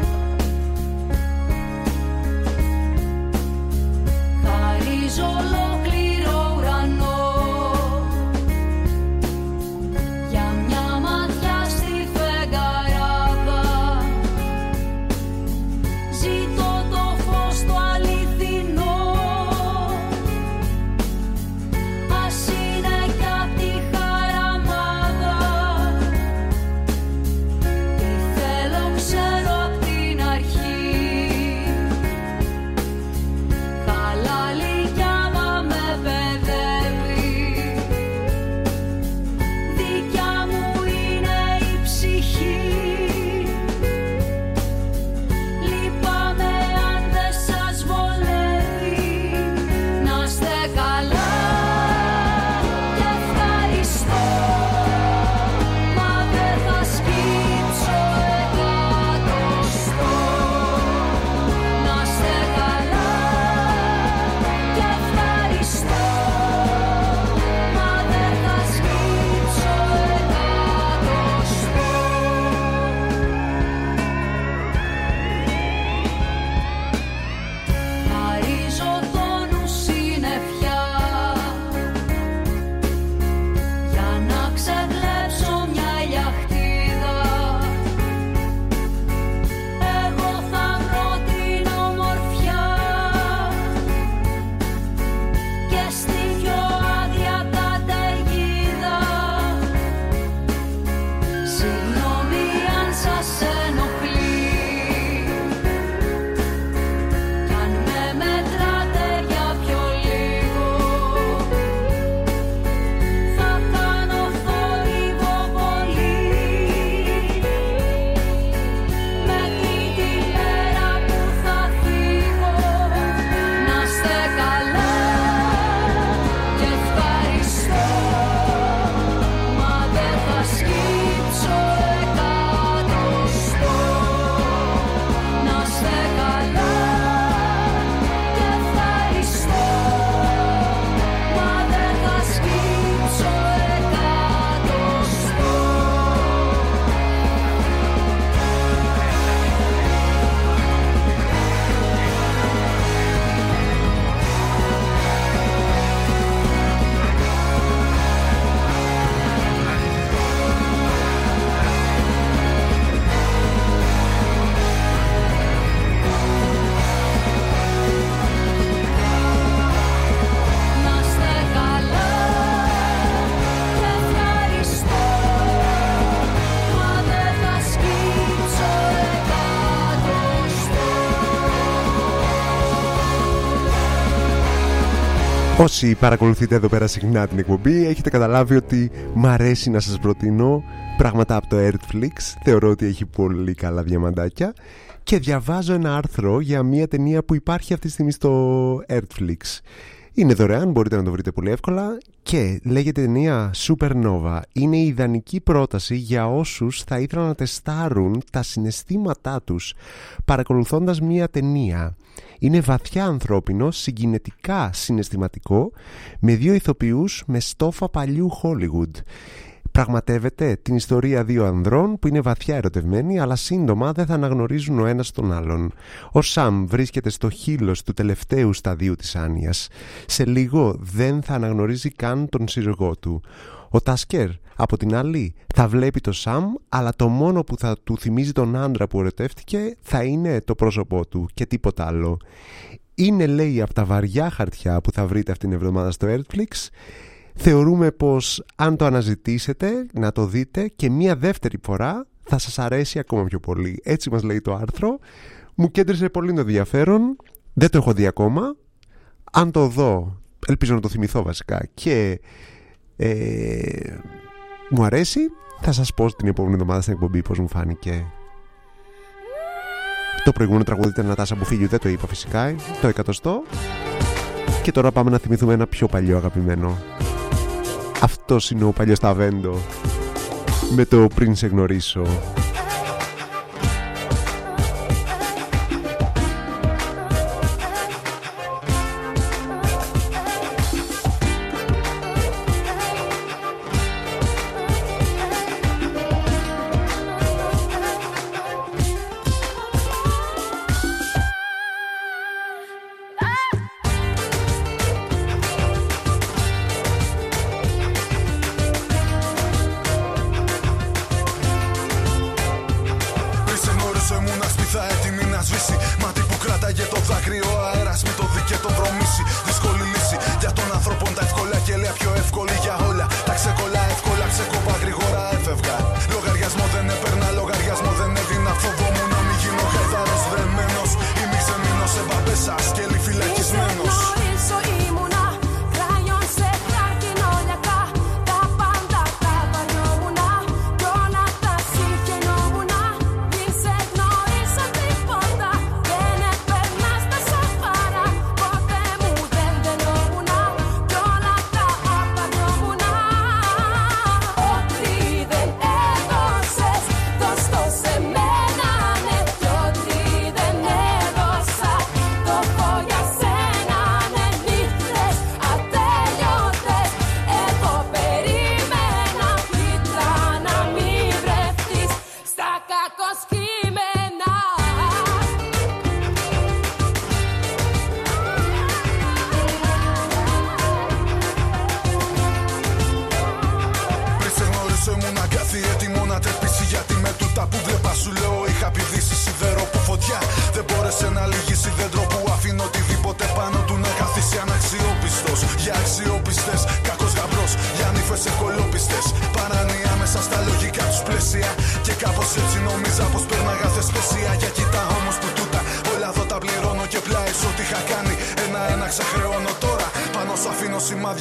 Όσοι παρακολουθείτε εδώ πέρα συχνά την εκπομπή, έχετε καταλάβει ότι μ' αρέσει να σας προτείνω πράγματα από το Earthflix. Θεωρώ ότι έχει πολύ καλά διαμαντάκια. Και διαβάζω ένα άρθρο για μια ταινία που υπάρχει αυτή τη στιγμή στο Earthflix. Είναι δωρεάν, μπορείτε να το βρείτε πολύ εύκολα και λέγεται ταινία Supernova. Είναι η ιδανική πρόταση για όσους θα ήθελαν να τεστάρουν τα συναισθήματά τους παρακολουθώντας μια ταινία. Είναι βαθιά ανθρώπινο, συγκινητικά συναισθηματικό, με δύο ηθοποιούς με στόφα παλιού Hollywood. Πραγματεύεται την ιστορία δύο ανδρών που είναι βαθιά ερωτευμένοι, αλλά σύντομα δεν θα αναγνωρίζουν ο ένας τον άλλον. Ο Σαμ βρίσκεται στο χείλος του τελευταίου σταδίου της άνοιας. Σε λίγο δεν θα αναγνωρίζει καν τον σύζυγό του. Ο Τάσκερ, από την άλλη, θα βλέπει το Σαμ, αλλά το μόνο που θα του θυμίζει τον άντρα που ερωτεύτηκε θα είναι το πρόσωπό του και τίποτα άλλο. Είναι, λέει, από τα βαριά χαρτιά που θα βρείτε αυτήν την εβδομάδα στο Earthflix. Θεωρούμε πως αν το αναζητήσετε, να το δείτε και μία δεύτερη φορά θα σας αρέσει ακόμα πιο πολύ. Έτσι μας λέει το άρθρο. Μου κέντρισε πολύ το ενδιαφέρον. Δεν το έχω δει ακόμα. Αν το δω, ελπίζω να το θυμηθώ βασικά και μου αρέσει, θα σας πω την επόμενη εβδομάδα στην εκπομπή πως μου φάνηκε. Το προηγούμενο τραγούδι ήταν Νατάσα Μπουφίλιου, δεν το είπα φυσικά, το 100. Και τώρα πάμε να θυμηθούμε ένα πιο παλιό αγαπημένο. Αυτός είναι ο παλιός Ταβέντο με το Πριν σε γνωρίσω.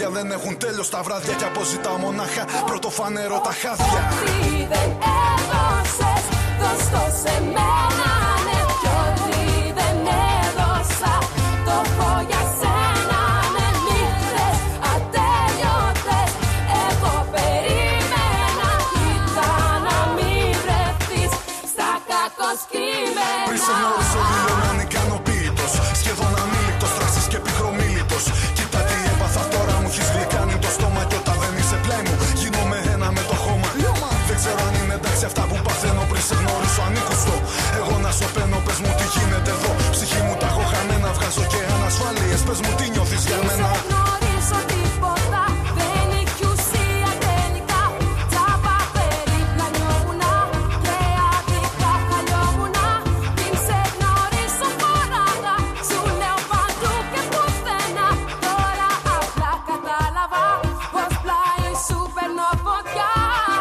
δεν έχουν τέλος τα βράδια. Κι αποζητάω μονάχα πρωτοφανερό τα χάδια. Ό,τι δεν έδωσες, δώσ' το σε μένα, ναι. Κι ό,τι δεν έδωσα, το πω για σένα, ναι. Νύχτες ατέλειωτες, εγώ περίμενα. Κοίτα να μην βρεθείς στα κακοσκήμενα. Πριν σε γνώρισε οδήλωνα ανικανοποίητος, σχεδόν αμήλικτος, τράξης και πικρομήλιτος. Κοίτα τι έπαθα τώρα, μου έχεις γλυκάνει το στόμα. Κι όταν δεν είσαι πλάι μου, γίνομαι ένα με το χώμα. Δεν ξέρω αν είναι εντάξει αυτά που παθαίνω πριν σε γνωρίσω ανήκουστο. Εγώ να σωπαίνω, πες μου τι γίνεται εδώ. Ψυχή μου τα έχω χαμένα, βγάζω και ανασφάλειες. Πες μου τι νιώθεις για μένα. Δεν γνωρίζω τίποτα, δεν έχει ουσία τελικά. Τσάπα περίπλα νιώμουνα και αδικά χαλιόμουνα. Πριν σε γνωρίσω χωράγα, σου λέω παντού και πουθενά. Τώρα απλά κατάλαβα πως πλάι σου παίρνω φωτιά.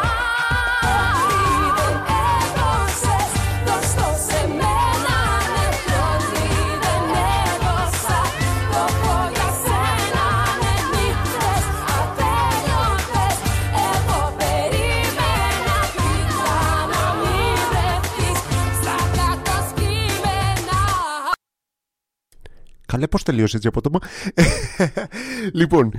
Ό,τι δεν έδωσες, δώσ' το σε μένα, ναι. Κι ό,τι δεν έδωσα, το πω για σένα, ναι. Νύχτες ατέλειωτες, εγώ περίμενα. Κοίτα να μην βρεθείς στα κακοσκήμενα. Καλέ, πώς τελείωσε έτσι απότομα. Λοιπόν,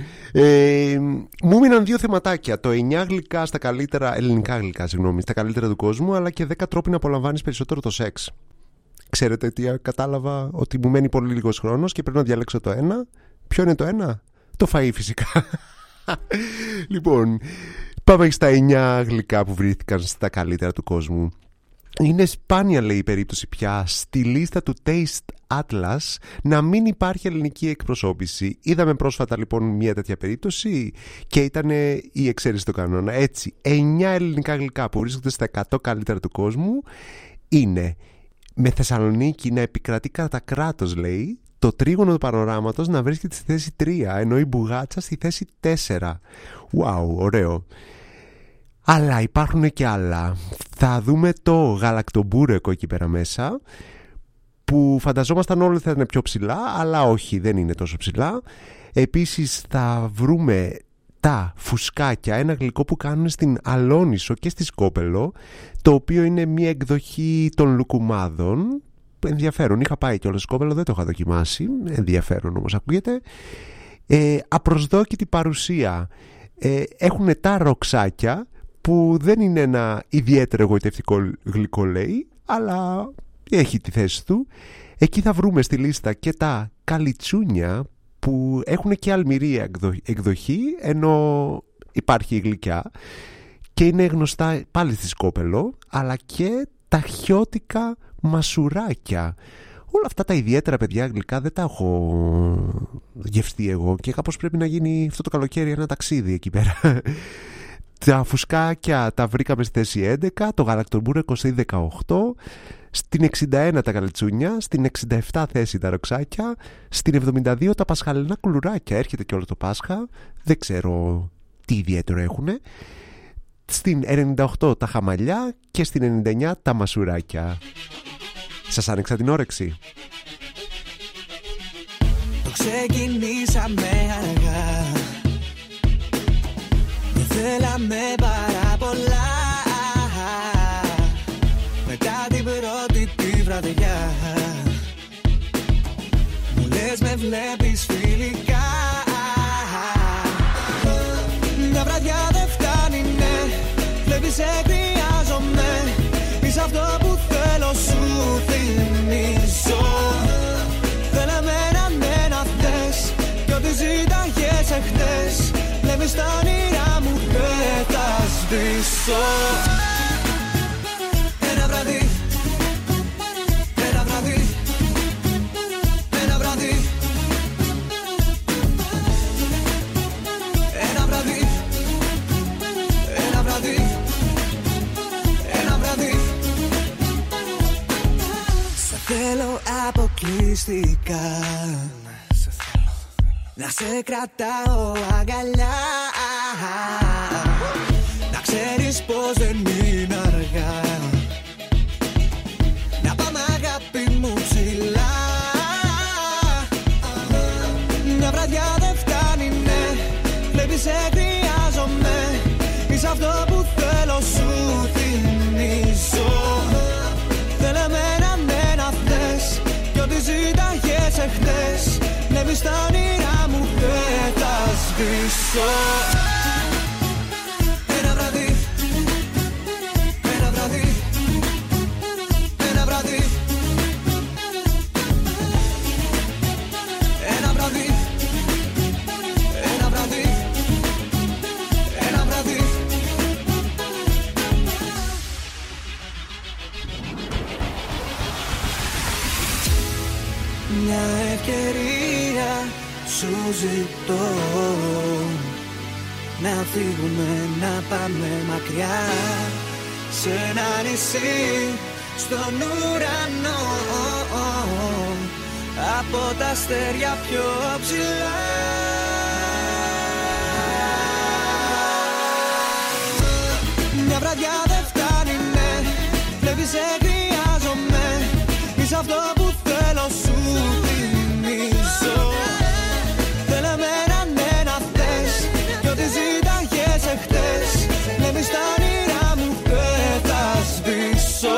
μου μείναν 2 θεματάκια. Το 9 γλυκά στα καλύτερα, ελληνικά γλυκά, συγγνώμη, στα καλύτερα του κόσμου, αλλά και 10 τρόποι να απολαμβάνεις περισσότερο το σεξ. Ξέρετε τι κατάλαβα? Ότι μου μένει πολύ λίγος χρόνος και πρέπει να διαλέξω το ένα. Ποιο είναι το ένα? Το φαΐ φυσικά. Λοιπόν, πάμε στα 9 γλυκά που βρήθηκαν στα καλύτερα του κόσμου. Είναι σπάνια, λέει, η περίπτωση πια στη λίστα του Taste Atlas να μην υπάρχει ελληνική εκπροσώπηση. Είδαμε πρόσφατα λοιπόν μια τέτοια περίπτωση και ήταν η εξαίρεση του κανόνα. Έτσι, 9 ελληνικά γλυκά που βρίσκονται στα 100 καλύτερα του κόσμου είναι με Θεσσαλονίκη να επικρατεί κατά κράτος, λέει, το τρίγωνο του πανοράματος να βρίσκεται στη θέση 3, ενώ η μπουγάτσα στη θέση 4. Wow, ωραίο. Αλλά υπάρχουν και άλλα. Θα δούμε το γαλακτομπούρεκο εκεί πέρα μέσα, που φανταζόμασταν όλοι θα είναι πιο ψηλά, αλλά όχι, δεν είναι τόσο ψηλά. Επίσης θα βρούμε τα φουσκάκια, ένα γλυκό που κάνουν στην Αλόνισο και στη Σκόπελο, το οποίο είναι μια εκδοχή των λουκουμάδων. Ενδιαφέρον, είχα πάει και όλο Σκόπελο, δεν το είχα δοκιμάσει. Ενδιαφέρον όμως ακούγεται. Απροσδόκητη παρουσία. Έχουν τα ροξάκια, που δεν είναι ένα ιδιαίτερο εγωιτευτικό γλυκό, λέει, αλλά έχει τη θέση του. Εκεί θα βρούμε στη λίστα και τα καλιτσούνια, που έχουν και αλμυρία εκδοχή, ενώ υπάρχει η γλυκιά και είναι γνωστά πάλι στη Σκόπελο, αλλά και τα χιώτικα μασουράκια. Όλα αυτά τα ιδιαίτερα, παιδιά, γλυκά δεν τα έχω γευστεί εγώ και κάπως πρέπει να γίνει αυτό το καλοκαίρι ένα ταξίδι εκεί πέρα. Τα φουσκάκια τα βρήκαμε στη θέση 11, το γαλακτομπούρεκο στη 18, στην 61 τα καλετσούνια, στην 67 θέση τα ροξάκια, στην 72 τα πασχαλινά κουλουράκια, έρχεται και όλο το Πάσχα, δεν ξέρω τι ιδιαίτερο έχουν, στην 98 τα χαμαλιά και στην 99 τα μασουράκια. Σας άνοιξα την όρεξη. Το ξεκινήσαμε αργά, θέλαμε πάρα πολλά. Μετά την πρώτη τη βραδιά μου λες με βλέπεις φιλικά. Μια βραδιά δεν φτάνει, ναι. Βλέπεις σε χρειάζομαι. Είσαι αυτό που θέλω, σου θυμίζω. Θέλαμε να θες κι ό,τι ζήταγες εχθές. Βλέπεις τα όνειρά μου δεν θα σβήσω. Ένα βράδυ, ένα βράδυ, ένα βράδυ, ένα βράδυ, ένα βράδυ, ένα βράδυ. Σε θέλω αποκλειστικά, να σε κρατάω αγκαλιά, να ξέρεις πως δεν είναι αργά, να πάμε αγάπη μου ψηλά. Μια βραδιά δεν φτάνει, ναι. Είσαι αυτό που θέλω σου θυμίζω. Δεν εμένα ναι να θες κι ό,τι ζήταγες εχθές. Ναι μη στα όνειρά μου δεν θα σβήσω. Ένα βράδυ, ένα βράδυ, ένα βράδυ, ένα βράδυ, ένα βράδυ, ένα βράδυ. Μια ευκαιρία σου ζητώ, να φύγουμε, να πάμε μακριά σε ένα νησί στον ουρανό, από τα αστέρια πιο ψηλά. Μια βραδιά δεν φτάνει, ναι, βλέπεις σε χρειάζομαι. Είσαι αυτό που θέλω σου θυμίζω. Δεν εμένα ναι να θες κι ό,τι ζήταγες εχθές. Ναι μη στα όνειρά μου δεν θα σβήσω.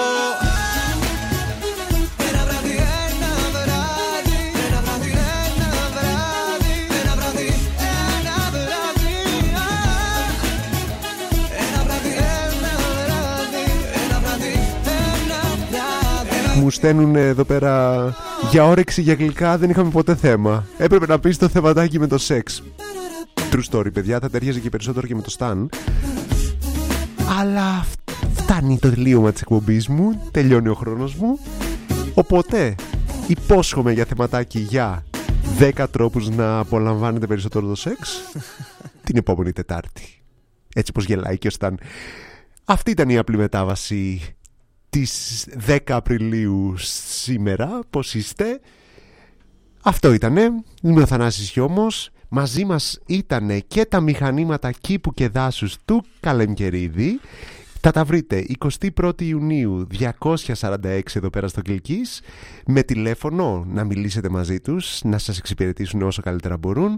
Ένα βράδυ, ένα βράδυ, ένα βράδυ, ένα βράδυ, ένα βράδυ, ένα βράδυ, ένα βράδυ, ένα βράδυ, ένα βράδυ, ένα βράδυ. Μου στέλνουν εδώ πέρα για όρεξη για γλυκά, δεν είχαμε ποτέ θέμα. Έπρεπε να πεις το θεματάκι με το σεξ. True story, παιδιά, θα ταιριάζει και περισσότερο και με το Stan. Αλλά φτάνει το τελείωμα της εκπομπής μου, τελειώνει ο χρόνος μου. Οπότε υπόσχομαι για θεματάκι για 10 τρόπους να απολαμβάνετε περισσότερο το σεξ την επόμενη Τετάρτη. Έτσι πως γελάει και ο Stan. Αυτή ήταν η απλή μετάβαση της 10 Απριλίου σήμερα. Πώς είστε? Αυτό ήτανε. Είμαι ο Θανάσης Χιώμος. Μαζί μας ήτανε και τα μηχανήματα κήπου και δάσους του Καλεμκερίδη. Θα τα βρείτε 21η Ιουνίου 246 εδώ πέρα στο Κλικής. Με τηλέφωνο να μιλήσετε μαζί τους, να σας εξυπηρετήσουν όσο καλύτερα μπορούν.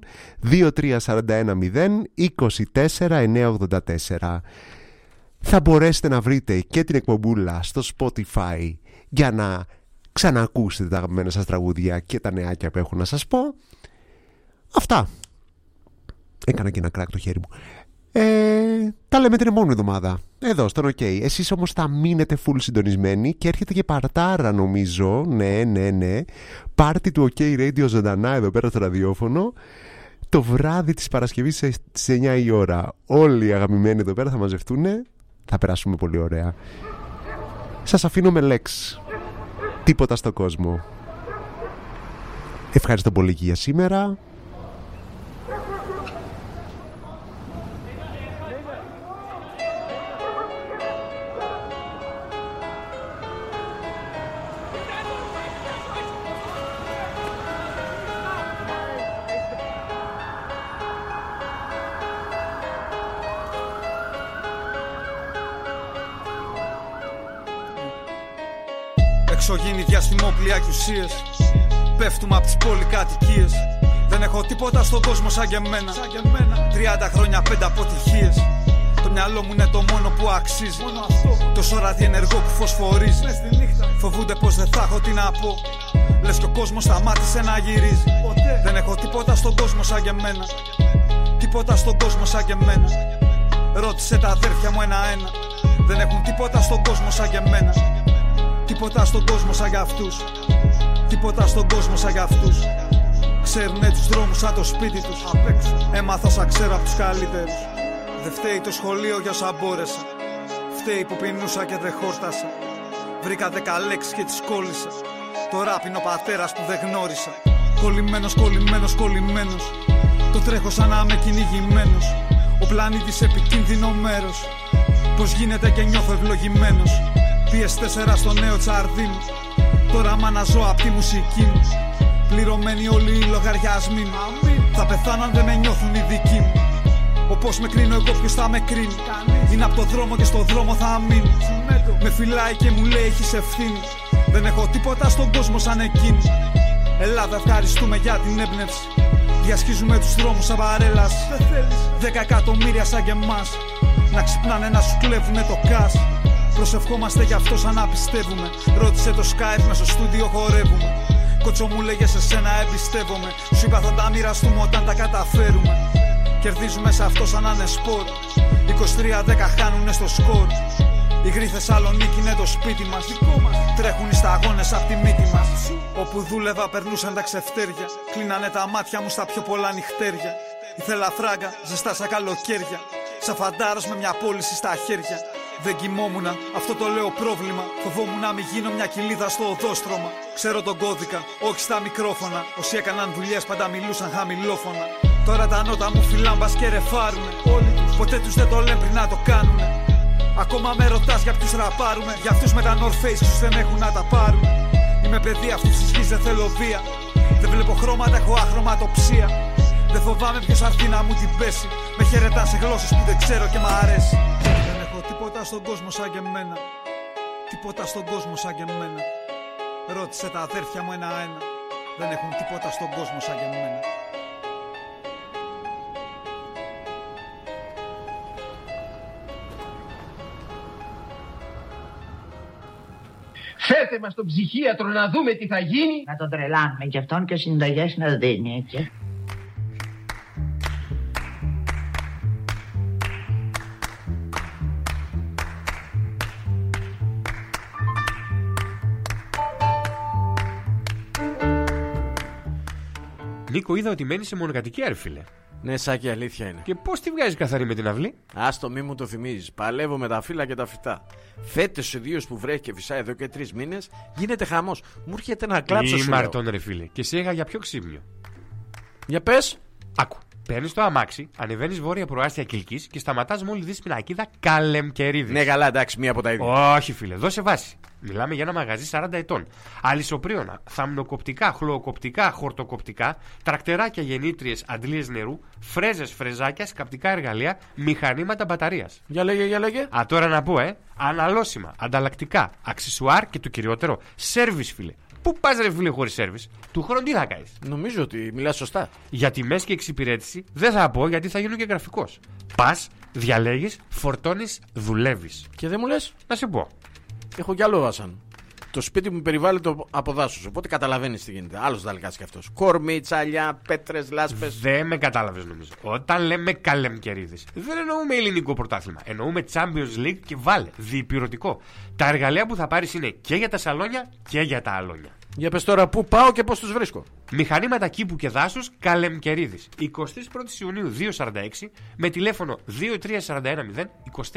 2341 024 984. Θα μπορέσετε να βρείτε και την εκπομπούλα στο Spotify για να ξαναακούσετε τα αγαπημένα σας τραγούδια και τα νεάκια που έχω να σας πω. Αυτά. Έκανα και ένα κράκ το χέρι μου. Τα λέμε την επόμενη εβδομάδα εδώ στον OK. Εσείς όμως θα μείνετε full συντονισμένοι και έρχεται και παρτάρα νομίζω. Ναι. Πάρτι του OK Radio ζωντανά εδώ πέρα στο ραδιόφωνο. Το βράδυ της Παρασκευής στις 9 η ώρα. Όλοι οι αγαπημένοι εδώ πέρα θα μαζευτούν. Θα περάσουμε πολύ ωραία. Σας αφήνω με Lex. Τίποτα στον κόσμο. Ευχαριστώ πολύ για σήμερα. Εξωγήινοι διαστημόπλια και ουσίες. Πέφτουμε απ' τις πολυκατοικίες. Δεν έχω τίποτα στον κόσμο σαν και εμένα. 30 χρόνια 5 αποτυχίες. Το μυαλό μου είναι το μόνο που αξίζει. Τόσο ραδιενεργό που φωσφορίζει. Φοβούνται πως δεν θα έχω τι να πω. Λες κι ο κόσμος σταμάτησε να γυρίζει. Δεν έχω τίποτα στον κόσμο σαν και εμένα. Τίποτα στον κόσμο σαν και εμένα. Ρώτησε τα αδέρφια μου ένα-ένα. Δεν έχουν τίποτα στον κόσμο σαν και εμένα. Τίποτα στον κόσμο σαν για αυτούς. Τίποτα στον κόσμο σαν για αυτούς. Ξέρουνε τους δρόμους σαν το σπίτι τους. Έμαθα όσα ξέρω απ' τους καλύτερους. Δεν φταίει το σχολείο για όσα μπόρεσα. Φταίει που πεινούσα και δεν χόρτασα. Βρήκα 10 λέξεις και τις κόλλησα. Το ράπ είναι ο πατέρας που δεν γνώρισα. Κολλημένος. Το τρέχω σαν να είμαι κυνηγημένος. Ο πλανήτης επικίνδυνο μέρος. Πως γίνεται και νιώθω ευλογημένος. PS4 στο νέο τσαρδί μου. Τώρα μ' αναζώ απ' τη μουσική μου. Πληρωμένοι όλοι οι λογαριασμοί μου. Θα πεθάνω αν δεν με νιώθουν οι δικοί μου. Όπως με κρίνω εγώ ποιος θα με κρίνει. Είναι απ' το δρόμο και στο δρόμο θα μείνω. Με φυλάει και μου λέει έχεις ευθύνη. Δεν έχω τίποτα στον κόσμο σαν εκείνη. Ελλάδα ευχαριστούμε για την έμπνευση. Διασχίζουμε τους δρόμους σαν παρέλαση. 10 εκατομμύρια σαν και εμάς. Να ξυπνάνε να σου κλέβουνε το cash. Προσευχόμαστε γι' αυτό σαν να πιστεύουμε. Ρώτησε το Skype μέσω στούντιο χορεύουμε. Κότσο μου λέγε σε σένα εμπιστεύομαι. Σου είπα θα τα μοιραστούμε όταν τα καταφέρουμε. Κερδίζουμε σε αυτό σαν να είναι σπορ. 23-10 χάνουνε στο σκορ. Η γρή Θεσσαλονίκη είναι το σπίτι μας. Τρέχουν οι σταγόνες απ' τη μύτη μας. Όπου δούλευα περνούσαν τα ξεφτέρια. Κλείνανε τα μάτια μου στα πιο πολλά νυχτέρια. Ήθελα φράγκα, ζεστά σαν καλοκαίρια. Σαν φαντάρος με μια πώληση στα χέρια. Δεν κοιμόμουνα, αυτό το λέω πρόβλημα. Φοβόμουν να μην γίνω μια κοιλίδα στο οδόστρωμα. Ξέρω τον κώδικα, όχι στα μικρόφωνα. Όσοι έκαναν δουλειές πάντα μιλούσαν χαμηλόφωνα. Τώρα τα νότα μου φυλάν μπας και ρεφάρουνε. Όλοι τους, ποτέ τους δεν το λένε πριν να το κάνουνε. Ακόμα με ρωτάς για ποιους ραπάρουμε. Για αυτούς με τα North Face τους δεν έχουν να τα πάρουν. Είμαι παιδί αυτούς της γης, δεν θέλω βία. Δεν βλέπω χρώματα, έχω αχρωματοψία. Δεν φοβάμαι ποιος αρθεί να μου την πέσει. Με χαιρετάν σε γλώσσες που δεν ξέρω και μ' αρέσει. Δεν έχω τίποτα στον κόσμο σαν και εμένα. Τίποτα στον κόσμο σαν και εμένα. Ρώτησε τα αδέρφια μου ένα-ένα. Δεν έχουν τίποτα στον κόσμο σαν και εμένα. Φέρτε μας τον ψυχίατρο να δούμε τι θα γίνει. Να τον τρελάνουμε κι αυτόν και συνταγές να δίνει έτσι. Νίκο, είδα ότι μένει σε μονοκατοικία, ρε φίλε. Ναι, Σάκη, αλήθεια είναι. Και πώς τη βγάζεις καθαρή με την αυλή? Άστο, μη μου το θυμίζεις. Παλεύω με τα φύλλα και τα φυτά. Φέτος ο ιδίος που βρέχει και φυσάει εδώ και 3 μήνες γίνεται χαμός. Μου έρχεται να κλάψω. Μη μαρτών, ρε φίλε. Και σε έγα για πιο ξύμνιο. Για πες. Άκου. Παίρνεις το αμάξι, ανεβαίνεις βόρεια προάστια Κιλκής και σταματάς μόλις δεις πινακίδα Καλεμκερίδης. Ναι, καλά, εντάξει, μία από τα ίδια. Όχι, φίλε, δώσε βάση. Μιλάμε για ένα μαγαζί 40 ετών. Αλυσοπρίωνα, θαμνοκοπτικά, χλωοκοπτικά, χορτοκοπτικά, τρακτεράκια γεννήτριες, αντλίες νερού, φρέζες, φρεζάκια, σκαπτικά εργαλεία, μηχανήματα μπαταρίας. Για λέγε. Α, τώρα να πω, αναλώσιμα, ανταλλακτικά, αξισουάρ και το κυριότερο, σέρβις, φίλε. Πού πας, ρε φίλε, χωρίς σέρβις? Του χρόνου τι θα κάνεις? Νομίζω ότι μιλάς σωστά. Για τιμές και εξυπηρέτηση δεν θα πω, γιατί θα γίνω και γραφικός. Πας, διαλέγεις, φορτώνεις, δουλεύεις. Και δεν μου λες? Να σου πω. Έχω κι άλλο βάσαν. Το σπίτι μου περιβάλλεται από δάσος, οπότε καταλαβαίνεις τι γίνεται. Άλλος δαλκάς κι αυτός. Κορμί, τσαλιά, πέτρες, λάσπες. Δεν με κατάλαβες νομίζω. Όταν λέμε Καλεμκερίδης, δεν εννοούμε ελληνικό πρωτάθλημα. Εννοούμε Champions League και βάλε, διπυρωτικό. Τα εργαλεία που θα πάρεις είναι και για τα σαλόνια και για τα αλόνια. Για πες τώρα πού πάω και πώς τους βρίσκω. Μηχανήματα κήπου και δάσους Καλεμκερίδης. 21 Ιουνίου 246 με τηλέφωνο 23410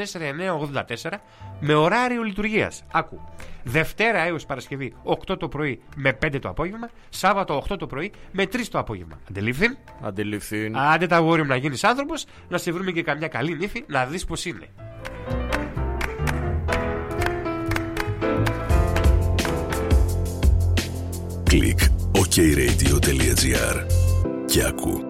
24984 με ωράριο λειτουργίας. Άκου. Δευτέρα έως Παρασκευή 8 το πρωί με 5 το απόγευμα. Σάββατο 8 το πρωί με 3 το απόγευμα. Αντελήφθην? Αντελήφθην. Άντε τα αγόρι μου να γίνεις άνθρωπος, να σε βρούμε και καμιά καλή νύφη να δεις πως είναι. Κλικ OKRadio.gr και ακού